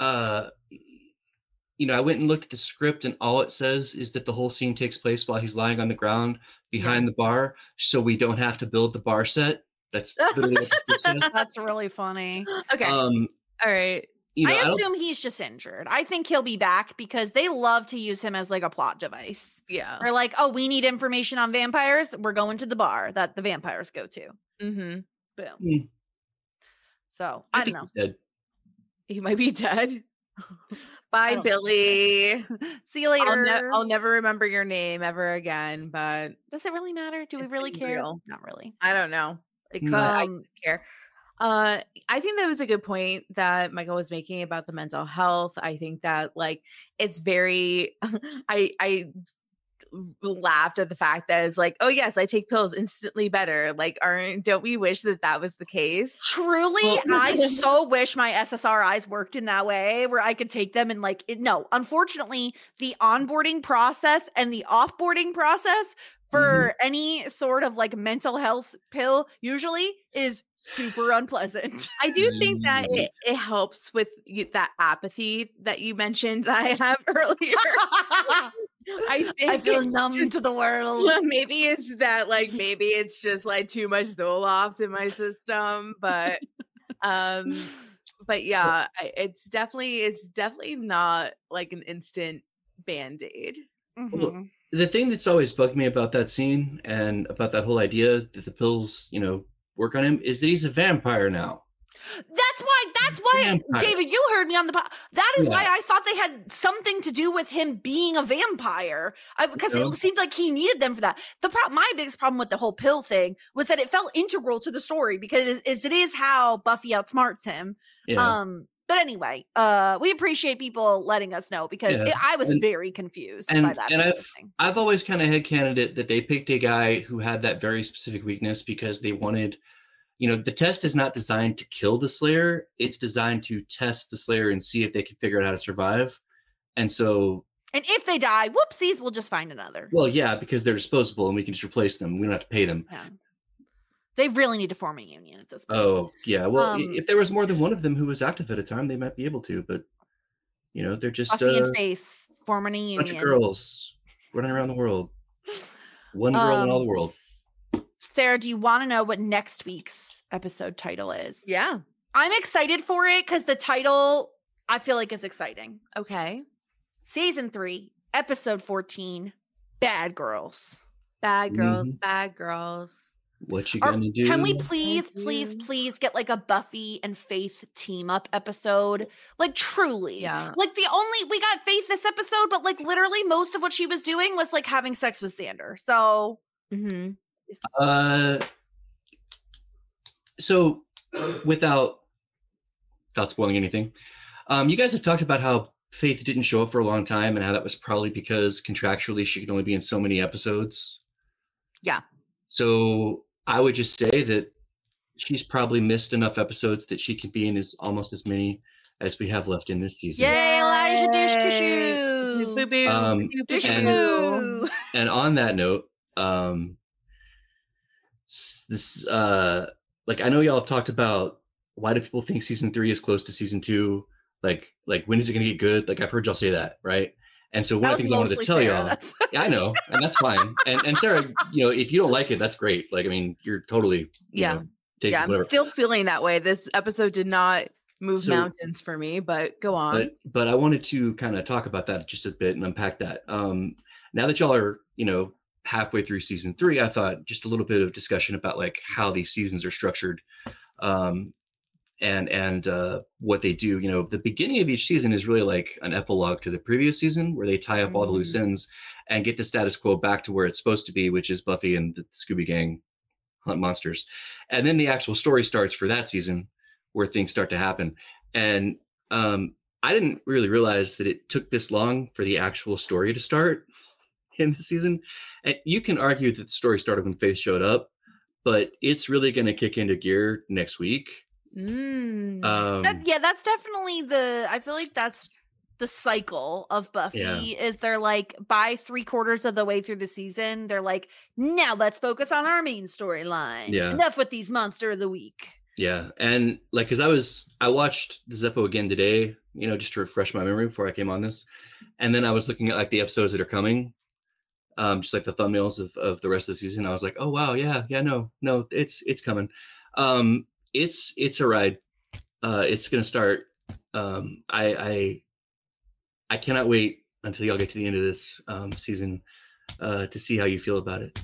I went and looked at the script, and all it says is that the whole scene takes place while he's lying on the ground behind the bar, so we don't have to build the bar set. That's literally what the script says. That's really funny. Okay. All right. I assume he's just injured. I think he'll be back because they love to use him as like a plot device. Yeah. They're like, oh, we need information on vampires. We're going to the bar that the vampires go to. Mm-hmm. Boom. So I don't know. He might be dead. Bye, Billy. See you later. I'll never remember your name ever again, but does it really matter? Do we really care? Not really. I don't know. I don't care. I think that was a good point that Michael was making about the mental health. I think that like it's very I laughed at the fact that it's like, oh yes, I take pills instantly better. Like, don't we wish that was the case? Truly, I so wish my SSRIs worked in that way where I could take them and like no, unfortunately, the onboarding process and the offboarding process for any sort of like mental health pill usually is super unpleasant. I do think that it helps with that apathy that you mentioned that I have earlier. I feel numb to the world. Maybe it's that like maybe it's just like too much Zoloft in my system, but yeah, it's definitely not like an instant Band-Aid. Mm-hmm. Well, the thing that's always bugged me about that scene and about that whole idea that the pills, work on him is that he's a vampire now. That's why, David, you heard me on the podcast. That is why I thought they had something to do with him being a vampire, because it seemed like he needed them for that. My biggest problem with the whole pill thing was that it felt integral to the story because it is how Buffy outsmarts him. Yeah. But anyway, we appreciate people letting us know because I was very confused by that. And I've always kind of headcanoned it that they picked a guy who had that very specific weakness because they wanted, the test is not designed to kill the Slayer. It's designed to test the Slayer and see if they can figure out how to survive. And if they die, whoopsies, we'll just find another. Well, yeah, because they're disposable and we can just replace them. We don't have to pay them. Yeah. They really need to form a union at this point. Oh, yeah. Well, if there was more than one of them who was active at a time, they might be able to. But, they're just Buffy and Faith forming a union. Bunch of girls running around the world. One girl in all the world. Sarah, do you want to know what next week's episode title is? Yeah. I'm excited for it because the title, I feel like, is exciting. Okay. Season 3, episode 14, Bad Girls. Bad girls, Mhm. bad girls. What you gonna do? Can we please get like a Buffy and Faith team up episode? Like truly. Yeah. Like we got Faith this episode, but like literally most of what she was doing was like having sex with Xander. So So without spoiling anything, you guys have talked about how Faith didn't show up for a long time and how that was probably because contractually she could only be in so many episodes. Yeah. So I would just say that she's probably missed enough episodes that she can be in almost as many as we have left in this season. Yay, Elijah Dushkashu. And on that note, this like I know y'all have talked about why do people think season 3 is close to season 2? Like when is it gonna get good? Like I've heard y'all say that, right? And so one of the things I wanted to tell y'all, yeah, I know, and that's fine. And Sarah, if you don't like it, that's great. Like I mean, you're totally I'm whatever. still feeling that way. This episode did not move mountains for me, but go on. But I wanted to kind of talk about that just a bit and unpack that. Now that y'all are halfway through season 3, I thought just a little bit of discussion about like how these seasons are structured, and what they do. The beginning of each season is really like an epilogue to the previous season where they tie up all the loose ends and get the status quo back to where it's supposed to be, which is Buffy and the Scooby Gang hunt monsters. And then the actual story starts for that season where things start to happen. And I didn't really realize that it took this long for the actual story to start in the season. And you can argue that the story started when Faith showed up, but it's really going to kick into gear next week. That's definitely I feel like that's the cycle of Buffy. Is they're like by 3/4 of the way through the season, they're like, now let's focus on our main storyline. Enough with these monster of the week. Yeah. And like, cause I watched the Zeppo again today, just to refresh my memory before I came on this. And then I was looking at like the episodes that are coming, just like the thumbnails of the rest of the season. I was like, oh wow. Yeah. No, it's coming. It's a ride. It's going to start. I cannot wait until y'all get to the end of this season to see how you feel about it.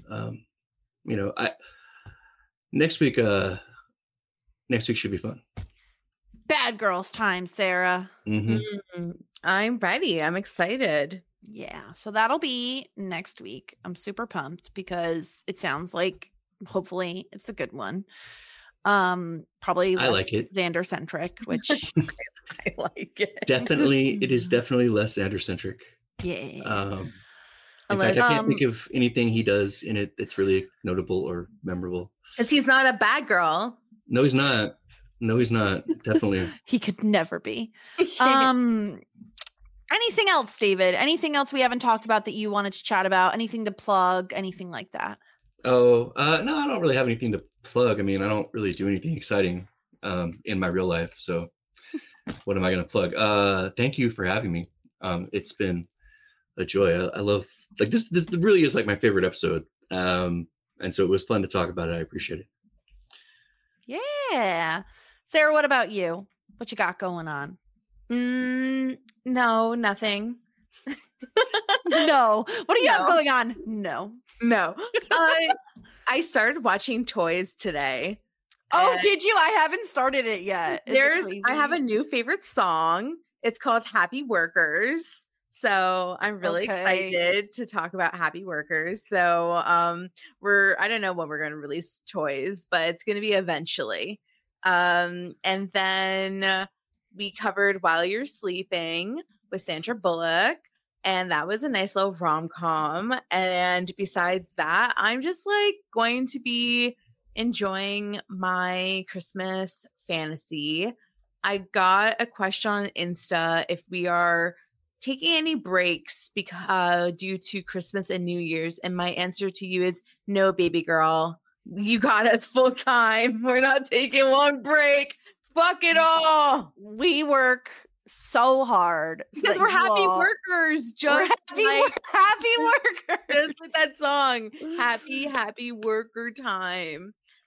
Next week should be fun. Bad Girls time, Sarah. I'm ready. I'm excited. Yeah, so that'll be next week. I'm super pumped because it sounds like hopefully it's a good one. Probably I like it. Xander centric, which I like it. It is definitely less Xander centric. Yeah. In fact, I can't think of anything he does in it that's really notable or memorable. Because he's not a bad girl. No, he's not. Definitely. He could never be. Anything else, David? Anything else we haven't talked about that you wanted to chat about? Anything to plug? Anything like that? No, I don't really have anything to plug. I mean, I don't really do anything exciting in my real life. So what am I going to plug? Thank you for having me. It's been a joy. I love like this really is like my favorite episode. And so it was fun to talk about it. I appreciate it. Yeah. Sarah, what about you? What you got going on? No, nothing. No. What do you have going on? No. I started watching Toys today. Oh, did you? I haven't started it yet. I have a new favorite song. It's called Happy Workers. So I'm really excited to talk about Happy Workers. So I don't know when we're going to release Toys, but it's going to be eventually. And then we covered While You're Sleeping with Sandra Bullock. And that was a nice little rom-com. And besides that, I'm just like going to be enjoying my Christmas fantasy. I got a question on Insta if we are taking any breaks due to Christmas and New Year's. And my answer to you is no, baby girl. You got us full time. We're not taking one break. Fuck it all. We work so hard because we're happy workers. Just happy workers. Just with that song, happy worker time.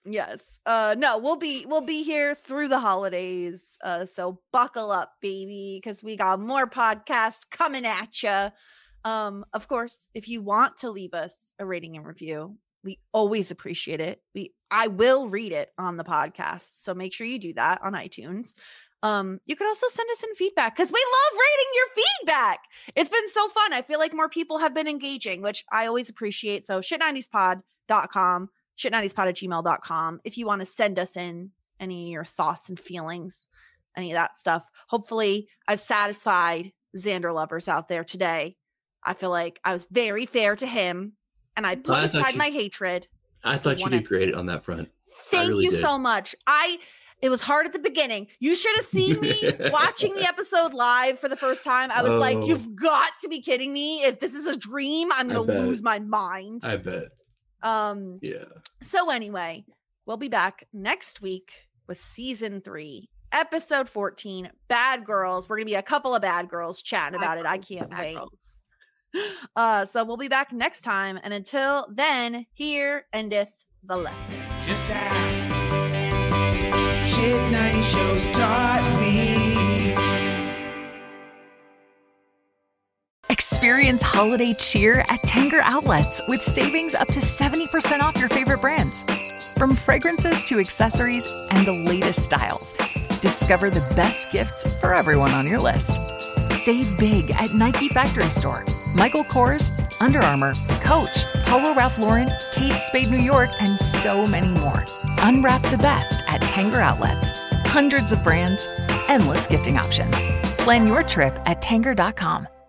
Yes. No, we'll be here through the holidays. So buckle up, baby, because we got more podcasts coming at you. Of course, if you want to leave us a rating and review, we always appreciate it. I will read it on the podcast. So make sure you do that on iTunes. You can also send us in feedback because we love reading your feedback. It's been so fun. I feel like more people have been engaging, which I always appreciate. So shit90spod.com, shit90spod@gmail.com. If you want to send us in any of your thoughts and feelings, any of that stuff. Hopefully I've satisfied Xander lovers out there today. I feel like I was very fair to him and I put aside my hatred. I thought you did great on that front. Thank you so much. It was hard at the beginning. You should have seen me watching the episode live for the first time. I was like, you've got to be kidding me. If this is a dream, I'm going to lose my mind. I bet. Yeah. So anyway, we'll be back next week with season 3, episode 14, Bad Girls. We're going to be a couple of bad girls chatting about it. I can't wait. So we'll be back next time. And until then, here endeth the lesson. Just ask. Shit 90 shows taught me. Experience holiday cheer at Tanger Outlets with savings up to 70% off your favorite brands. From fragrances to accessories and the latest styles, discover the best gifts for everyone on your list. Save big at Nike Factory Store, Michael Kors, Under Armour, Coach, Polo Ralph Lauren, Kate Spade New York, and so many more. Unwrap the best at Tanger Outlets. Hundreds of brands, endless gifting options. Plan your trip at Tanger.com.